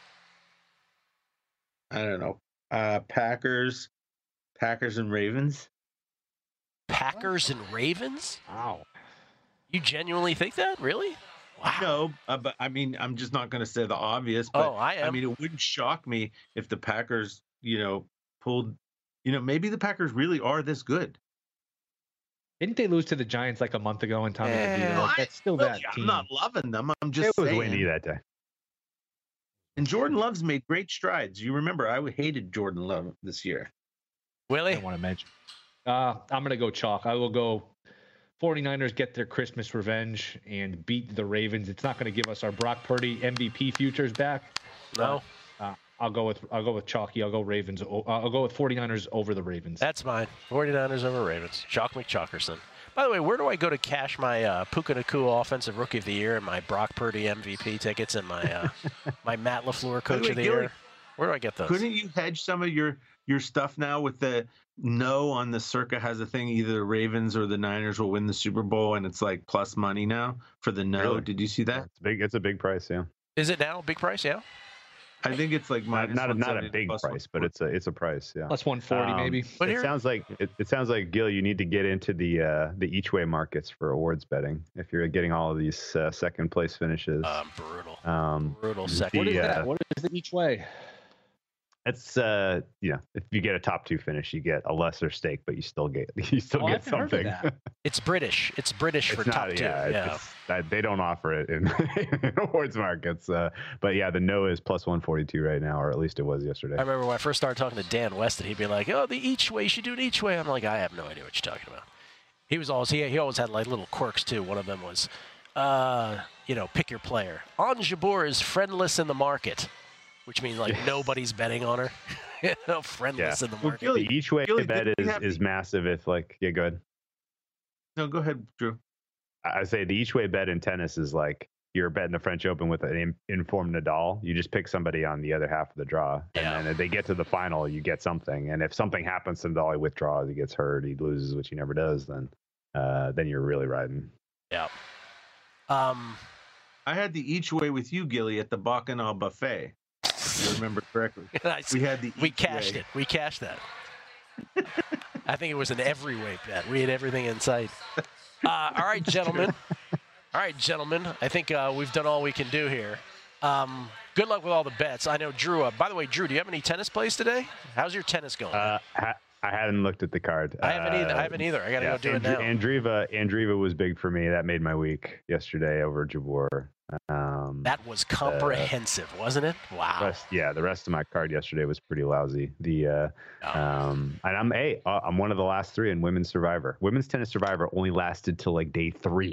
Speaker 4: I don't know. Packers and Ravens.
Speaker 3: Packers and Ravens?
Speaker 5: Wow.
Speaker 3: You genuinely think that? Really?
Speaker 4: Wow. No, but I mean, I'm just not going to say the obvious. But,
Speaker 3: I am.
Speaker 4: I mean, it wouldn't shock me if the Packers, pulled, maybe the Packers really are this good.
Speaker 5: Didn't they lose to the Giants like a month ago in Tommy DeVito? That's still that team.
Speaker 4: I'm not loving them. I'm just
Speaker 6: saying.
Speaker 4: It was
Speaker 6: windy that day.
Speaker 4: And Jordan Love's made great strides. You remember, I hated Jordan Love this year.
Speaker 3: Willie?
Speaker 5: I don't want to mention. I'm going to go chalk. I will go 49ers get their Christmas revenge and beat the Ravens. It's not going to give us our Brock Purdy MVP futures back.
Speaker 3: No.
Speaker 5: I'll go with chalky. I'll go Ravens. I'll go with 49ers over the Ravens.
Speaker 3: That's mine. 49ers over Ravens. Chalk McChalkerson. By the way, where do I go to cash my Puka Nacua Offensive Rookie of the Year and my Brock Purdy MVP tickets and my my Matt LaFleur Coach of the Year? Where do I get those?
Speaker 4: Couldn't you hedge some of your stuff now with the no on the Circa has a thing, either the Ravens or the Niners will win the Super Bowl, and it's like plus money now for the no. Really? Did you see that?
Speaker 6: It's a big price, yeah.
Speaker 3: Is it now? Big price, yeah?
Speaker 4: I think it's like
Speaker 6: not a big price, but it's a price, yeah.
Speaker 5: Plus 140 maybe.
Speaker 6: But it sounds like Gil, you need to get into the each way markets for awards betting if you're getting all of these second place finishes.
Speaker 3: Brutal. Brutal second.
Speaker 5: What is that? What is it each way?
Speaker 6: It's if you get a top two finish, you get a lesser stake, but you still get something.
Speaker 3: It's British. It's British for top two. Yeah.
Speaker 6: They don't offer it in awards markets. But yeah, the no is plus 142 right now, or at least it was yesterday.
Speaker 3: I remember when I first started talking to Dan Weston, he'd be like, "Oh, the each way, you should do it each way." I'm like, I have no idea what you're talking about. He always had like little quirks too. One of them was, pick your player. Ange Jabeur is friendless in the market. Which means like nobody's betting on her. Friendless in the market.
Speaker 6: The each way bet is massive. If go ahead.
Speaker 4: No, go ahead, Drew.
Speaker 6: I say the each way bet in tennis is like you're betting the French Open with an informed Nadal. You just pick somebody on the other half of the draw, and then if they get to the final, you get something. And if something happens to Nadal, he withdraws, he gets hurt, he loses, which he never does. Then you're really riding.
Speaker 3: Yeah.
Speaker 4: I had the each way with you, Gilly, at the Bacchanal buffet. You remember correctly. We
Speaker 3: cashed it. We cashed that. I think it was an every way bet. We had everything in sight. All right, gentlemen. All right, gentlemen. I think we've done all we can do here. Good luck with all the bets. I know Drew. By the way, Drew, do you have any tennis plays today? How's your tennis going?
Speaker 6: I haven't looked at the card.
Speaker 3: I haven't either. I got to go do it now.
Speaker 6: Andreeva was big for me. That made my week yesterday over Jabeur.
Speaker 3: That was comprehensive, wasn't it? Wow.
Speaker 6: The rest of my card yesterday was pretty lousy. And I'm one of the last three in Women's Survivor. Women's Tennis Survivor only lasted till like day 3.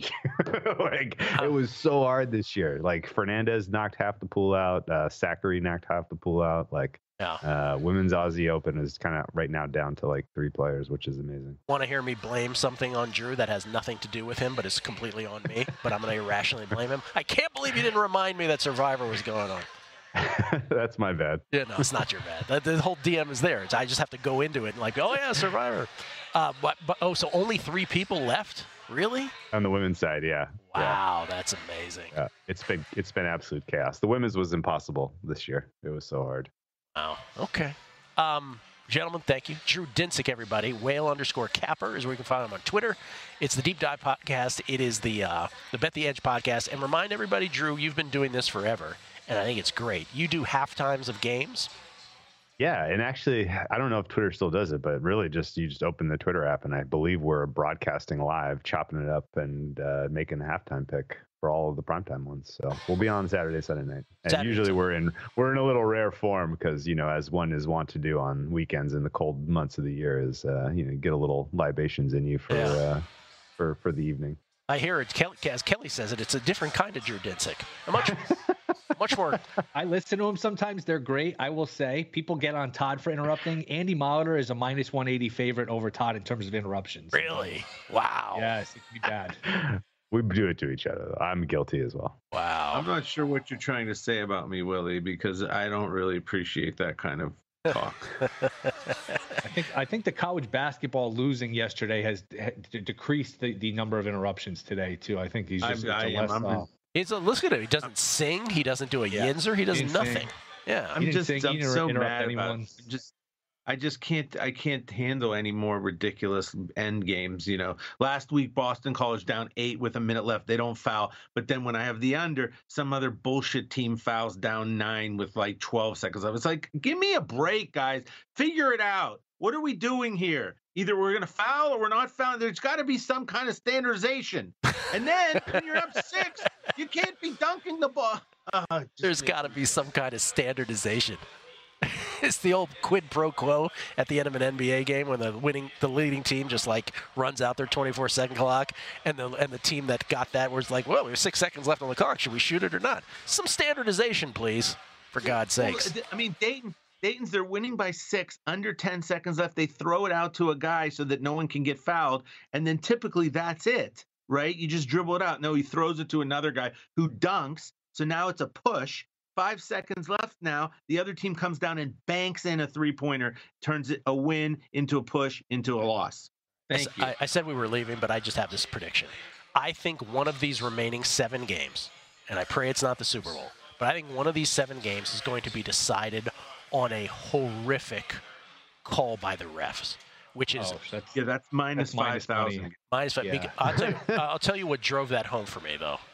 Speaker 6: It was so hard this year. Like Fernandez knocked half the pool out. Zachary knocked half the pool out. Women's Aussie Open is kind of right now down to like 3 players, which is amazing.
Speaker 3: Want to hear me blame something on Drew that has nothing to do with him, but is completely on me? But I'm going to irrationally blame him. I can't believe you didn't remind me that Survivor was going on.
Speaker 6: That's my bad.
Speaker 3: Yeah, no, it's not your bad. The whole DM is there. I just have to go into it and like, oh yeah, Survivor. So only 3 people left? Really?
Speaker 6: On the women's side, yeah.
Speaker 3: Wow, that's amazing.
Speaker 6: Yeah, it's been absolute chaos. The women's was impossible this year. It was so hard.
Speaker 3: Wow. Okay. Gentlemen, thank you. Drew Dinsick, everybody. Whale_capper is where you can find him on Twitter. It's the Deep Dive Podcast. It is the Bet the Edge podcast. And remind everybody, Drew, you've been doing this forever, and I think it's great. You do halftimes of games.
Speaker 6: Yeah, and actually, I don't know if Twitter still does it, but really you just open the Twitter app, and I believe we're broadcasting live, chopping it up, and making a halftime pick for all of the primetime ones. So we'll be on Saturday, Sunday night. And usually we're in a little rare form because, as one is wont to do on weekends in the cold months of the year is, get a little libations in you for the evening.
Speaker 3: I hear it. As Kelly says it, it's a different kind of Drew Dinsick. Much more.
Speaker 5: I listen to them sometimes. They're great. I will say people get on Todd for interrupting. Andy Molitor is a -180 favorite over Todd in terms of interruptions.
Speaker 3: Really? Wow.
Speaker 5: Yes, it can be bad.
Speaker 6: We do it to each other, though. I'm guilty as well.
Speaker 3: Wow.
Speaker 4: I'm not sure what you're trying to say about me, Willie, because I don't really appreciate that kind of talk.
Speaker 5: I think the college basketball losing yesterday has decreased the number of interruptions today, too. I think he's just look
Speaker 3: at him. He doesn't sing. He doesn't do a yinzer. He does nothing.
Speaker 5: Sing.
Speaker 3: Yeah.
Speaker 4: I'm so mad about it. I can't handle any more ridiculous end games. Last week, Boston College down 8 with a minute left. They don't foul. But then when I have the under, some other bullshit team fouls down 9 with like 12 seconds left. It's like, give me a break, guys. Figure it out. What are we doing here? Either we're going to foul or we're not fouling. There's got to be some kind of standardization. And then when you're up 6, you can't be dunking the ball.
Speaker 3: There's got to be some kind of standardization. It's the old quid pro quo at the end of an NBA game when the leading team just like runs out their 24-second clock, and the team that got that was like, well, there's 6 seconds left on the clock. Should we shoot it or not? Some standardization, please, for God's sakes.
Speaker 4: I mean, Dayton's they're winning by 6, under 10 seconds left. They throw it out to a guy so that no one can get fouled, and then typically that's it, right? You just dribble it out. No, he throws it to another guy who dunks. So now it's a push. 5 seconds left now. The other team comes down and banks in a 3-pointer, turns it a win into a push into a loss. Thank you.
Speaker 3: I said we were leaving, but I just have this prediction. I think one of these remaining 7 games, and I pray it's not the Super Bowl, but I think one of these 7 games is going to be decided on a horrific call by the refs, which is
Speaker 4: that's minus 5,000.
Speaker 3: Minus 5. Yeah. I'll tell you what drove that home for me though.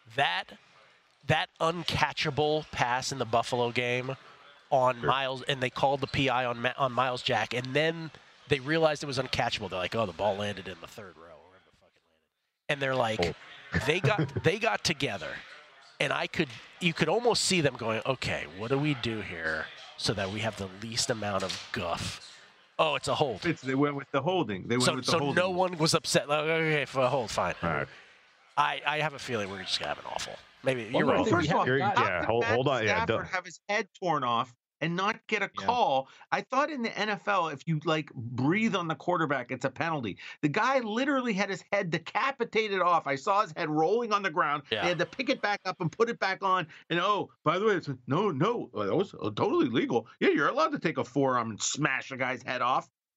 Speaker 3: That uncatchable pass in the Buffalo game on Miles, and they called the PI on Miles Jack, and then they realized it was uncatchable. They're like, oh, the ball landed in the 3rd row, or wherever the fuck it landed. And they're like, they got together, and you could almost see them going, okay, what do we do here so that we have the least amount of guff? Oh, it's a hold.
Speaker 4: They went with the holding.
Speaker 3: So no one was upset. Like, okay, for a hold, fine. All right. I have a feeling we're just gonna have an awful. Maybe you're right.
Speaker 4: First of all,
Speaker 6: hold on.
Speaker 4: Stafford have his head torn off and not get a call. I thought in the NFL, if you breathe on the quarterback, it's a penalty. The guy literally had his head decapitated off. I saw his head rolling on the ground. Yeah. They had to pick it back up and put it back on. And by the way, it's no, that was totally legal. Yeah, you're allowed to take a forearm and smash a guy's head off.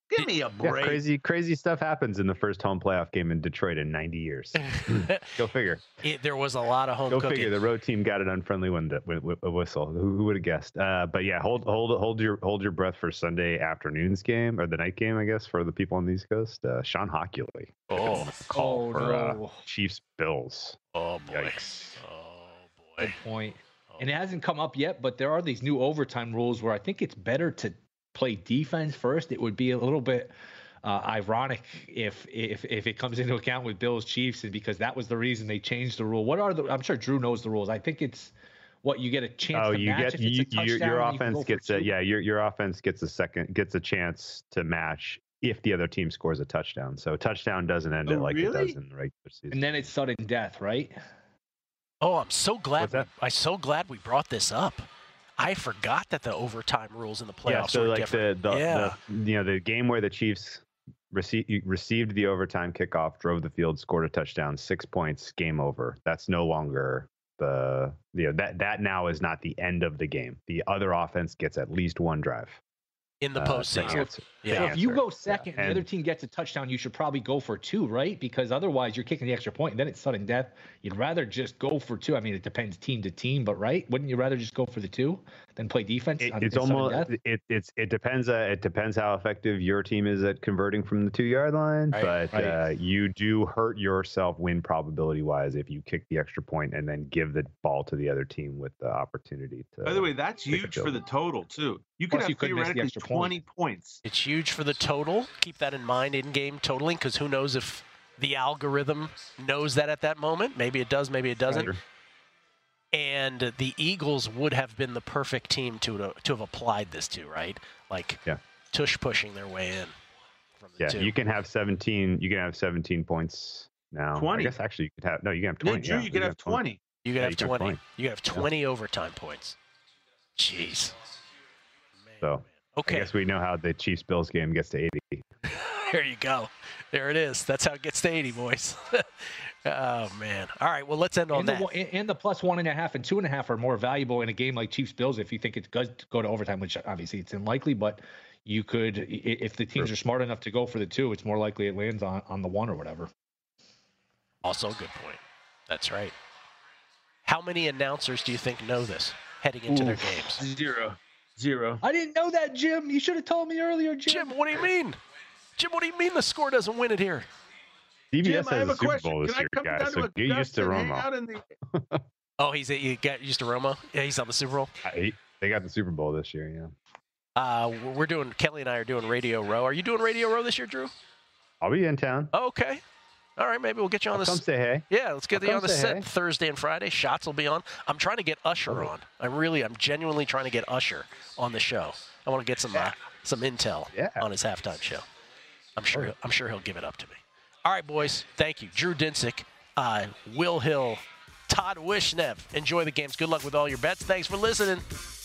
Speaker 4: Give me a break.
Speaker 6: Crazy stuff happens in the first home playoff game in Detroit in 90 years. Go figure.
Speaker 3: There was a lot of home
Speaker 6: Go
Speaker 3: cooking.
Speaker 6: figure. The road team got an unfriendly whistle. Who would have guessed? But yeah, hold your breath for Sunday afternoon's game, or the night game, I guess, for the people on the East Coast. Sean Hockley. Call for Chiefs Bills.
Speaker 3: Oh boy.
Speaker 6: Yikes.
Speaker 3: Oh boy.
Speaker 5: Good point. And it hasn't come up yet, but there are these new overtime rules where I think it's better to play defense first. It would be a little bit ironic if it comes into account with Bills Chiefs, and because that was the reason they changed the rule. I'm sure Drew knows the rules. I think it's what you get a chance to match.
Speaker 6: Your offense gets your offense gets a chance to match if the other team scores a touchdown. So a touchdown doesn't end it like it does in the regular season.
Speaker 5: And then it's sudden death, right?
Speaker 3: Oh, I'm so glad. I'm so glad we brought this up. I forgot that the overtime rules in the playoffs
Speaker 6: were
Speaker 3: different.
Speaker 6: The game where the Chiefs received the overtime kickoff, drove the field, scored a touchdown, 6 points, game over. That's no longer that now is not the end of the game. The other offense gets at least one drive
Speaker 3: in the postseason.
Speaker 5: So if you go second and the other team gets a touchdown, you should probably go for 2, right? Because otherwise you're kicking the extra point and then it's sudden death. You'd rather just go for 2. I mean, it depends team to team, but right? Wouldn't you rather just go for the 2 than play defense?
Speaker 6: It depends. It depends how effective your team is at converting from the 2-yard line. But you do hurt yourself win probability wise if you kick the extra point and then give the ball to the other team with the opportunity to.
Speaker 4: By the way, that's huge for the total too. You could have theoretically 20 points.
Speaker 3: It's huge for the total. Keep that in mind in-game totaling, because who knows if the algorithm knows that at that moment. Maybe it does, maybe it doesn't. Right. And the Eagles would have been the perfect team to have applied this to, right? Like tush pushing their way in from the 2.
Speaker 6: You can have 17. You can have 17 points now.
Speaker 4: 20.
Speaker 6: I guess actually you could have you can have 20.
Speaker 4: Drew, you could have 20.
Speaker 3: You could have 20. You could have 20 overtime points. Jeez. Man,
Speaker 6: so okay. I guess we know how the Chiefs-Bills game gets to 80.
Speaker 3: There you go. There it is. That's how it gets to 80, boys. Oh, man. All right, well, let's end on that.
Speaker 5: And the plus 1.5 and 2.5 are more valuable in a game like Chiefs-Bills if you think it does go to overtime, which obviously it's unlikely, but you could, if the teams are smart enough to go for the 2, it's more likely it lands on the 1 or whatever.
Speaker 3: Also a good point. That's right. How many announcers do you think know this heading into their games?
Speaker 4: Zero.
Speaker 5: I didn't know that, Jim. You should have told me earlier, Jim.
Speaker 3: What do you mean? Jim, what do you mean the score doesn't win it here?
Speaker 6: CBS has a Super Bowl this year, guys, so get used to Romo.
Speaker 3: Oh, you got used to Romo? Yeah, he's on the Super Bowl?
Speaker 6: They got the Super Bowl this year, yeah.
Speaker 3: Kelly and I are doing Radio Row. Are you doing Radio Row this year, Drew?
Speaker 6: I'll be in town.
Speaker 3: Oh, okay. All right, maybe we'll get you on this.
Speaker 6: Come say hey.
Speaker 3: Yeah, let's get you on the set Thursday and Friday. Shots will be on. I'm trying to get Usher on. I'm genuinely trying to get Usher on the show. I want to get some intel on his halftime show. I'm sure he'll give it up to me. All right, boys. Thank you. Drew Dinsick, Will Hill, Todd Wishnev. Enjoy the games. Good luck with all your bets. Thanks for listening.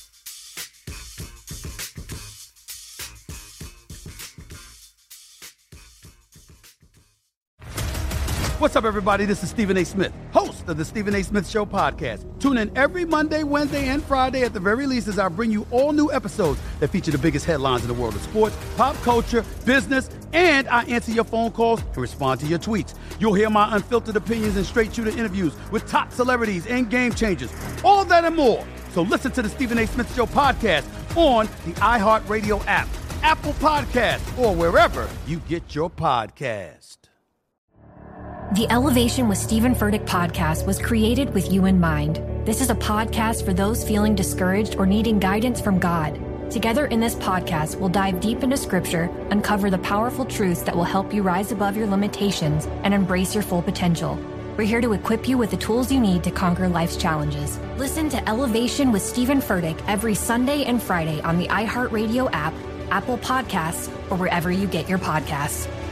Speaker 1: What's up, everybody? This is Stephen A. Smith, host of the Stephen A. Smith Show podcast. Tune in every Monday, Wednesday, and Friday at the very least as I bring you all new episodes that feature the biggest headlines in the world of sports, pop culture, business, and I answer your phone calls and respond to your tweets. You'll hear my unfiltered opinions and straight-shooter interviews with top celebrities and game changers. All that and more. So listen to the Stephen A. Smith Show podcast on the iHeartRadio app, Apple Podcasts, or wherever you get your podcast.
Speaker 2: The Elevation with Stephen Furtick podcast was created with you in mind. This is a podcast for those feeling discouraged or needing guidance from God. Together in this podcast, we'll dive deep into Scripture, uncover the powerful truths that will help you rise above your limitations and embrace your full potential. We're here to equip you with the tools you need to conquer life's challenges. Listen to Elevation with Stephen Furtick every Sunday and Friday on the iHeartRadio app, Apple Podcasts, or wherever you get your podcasts.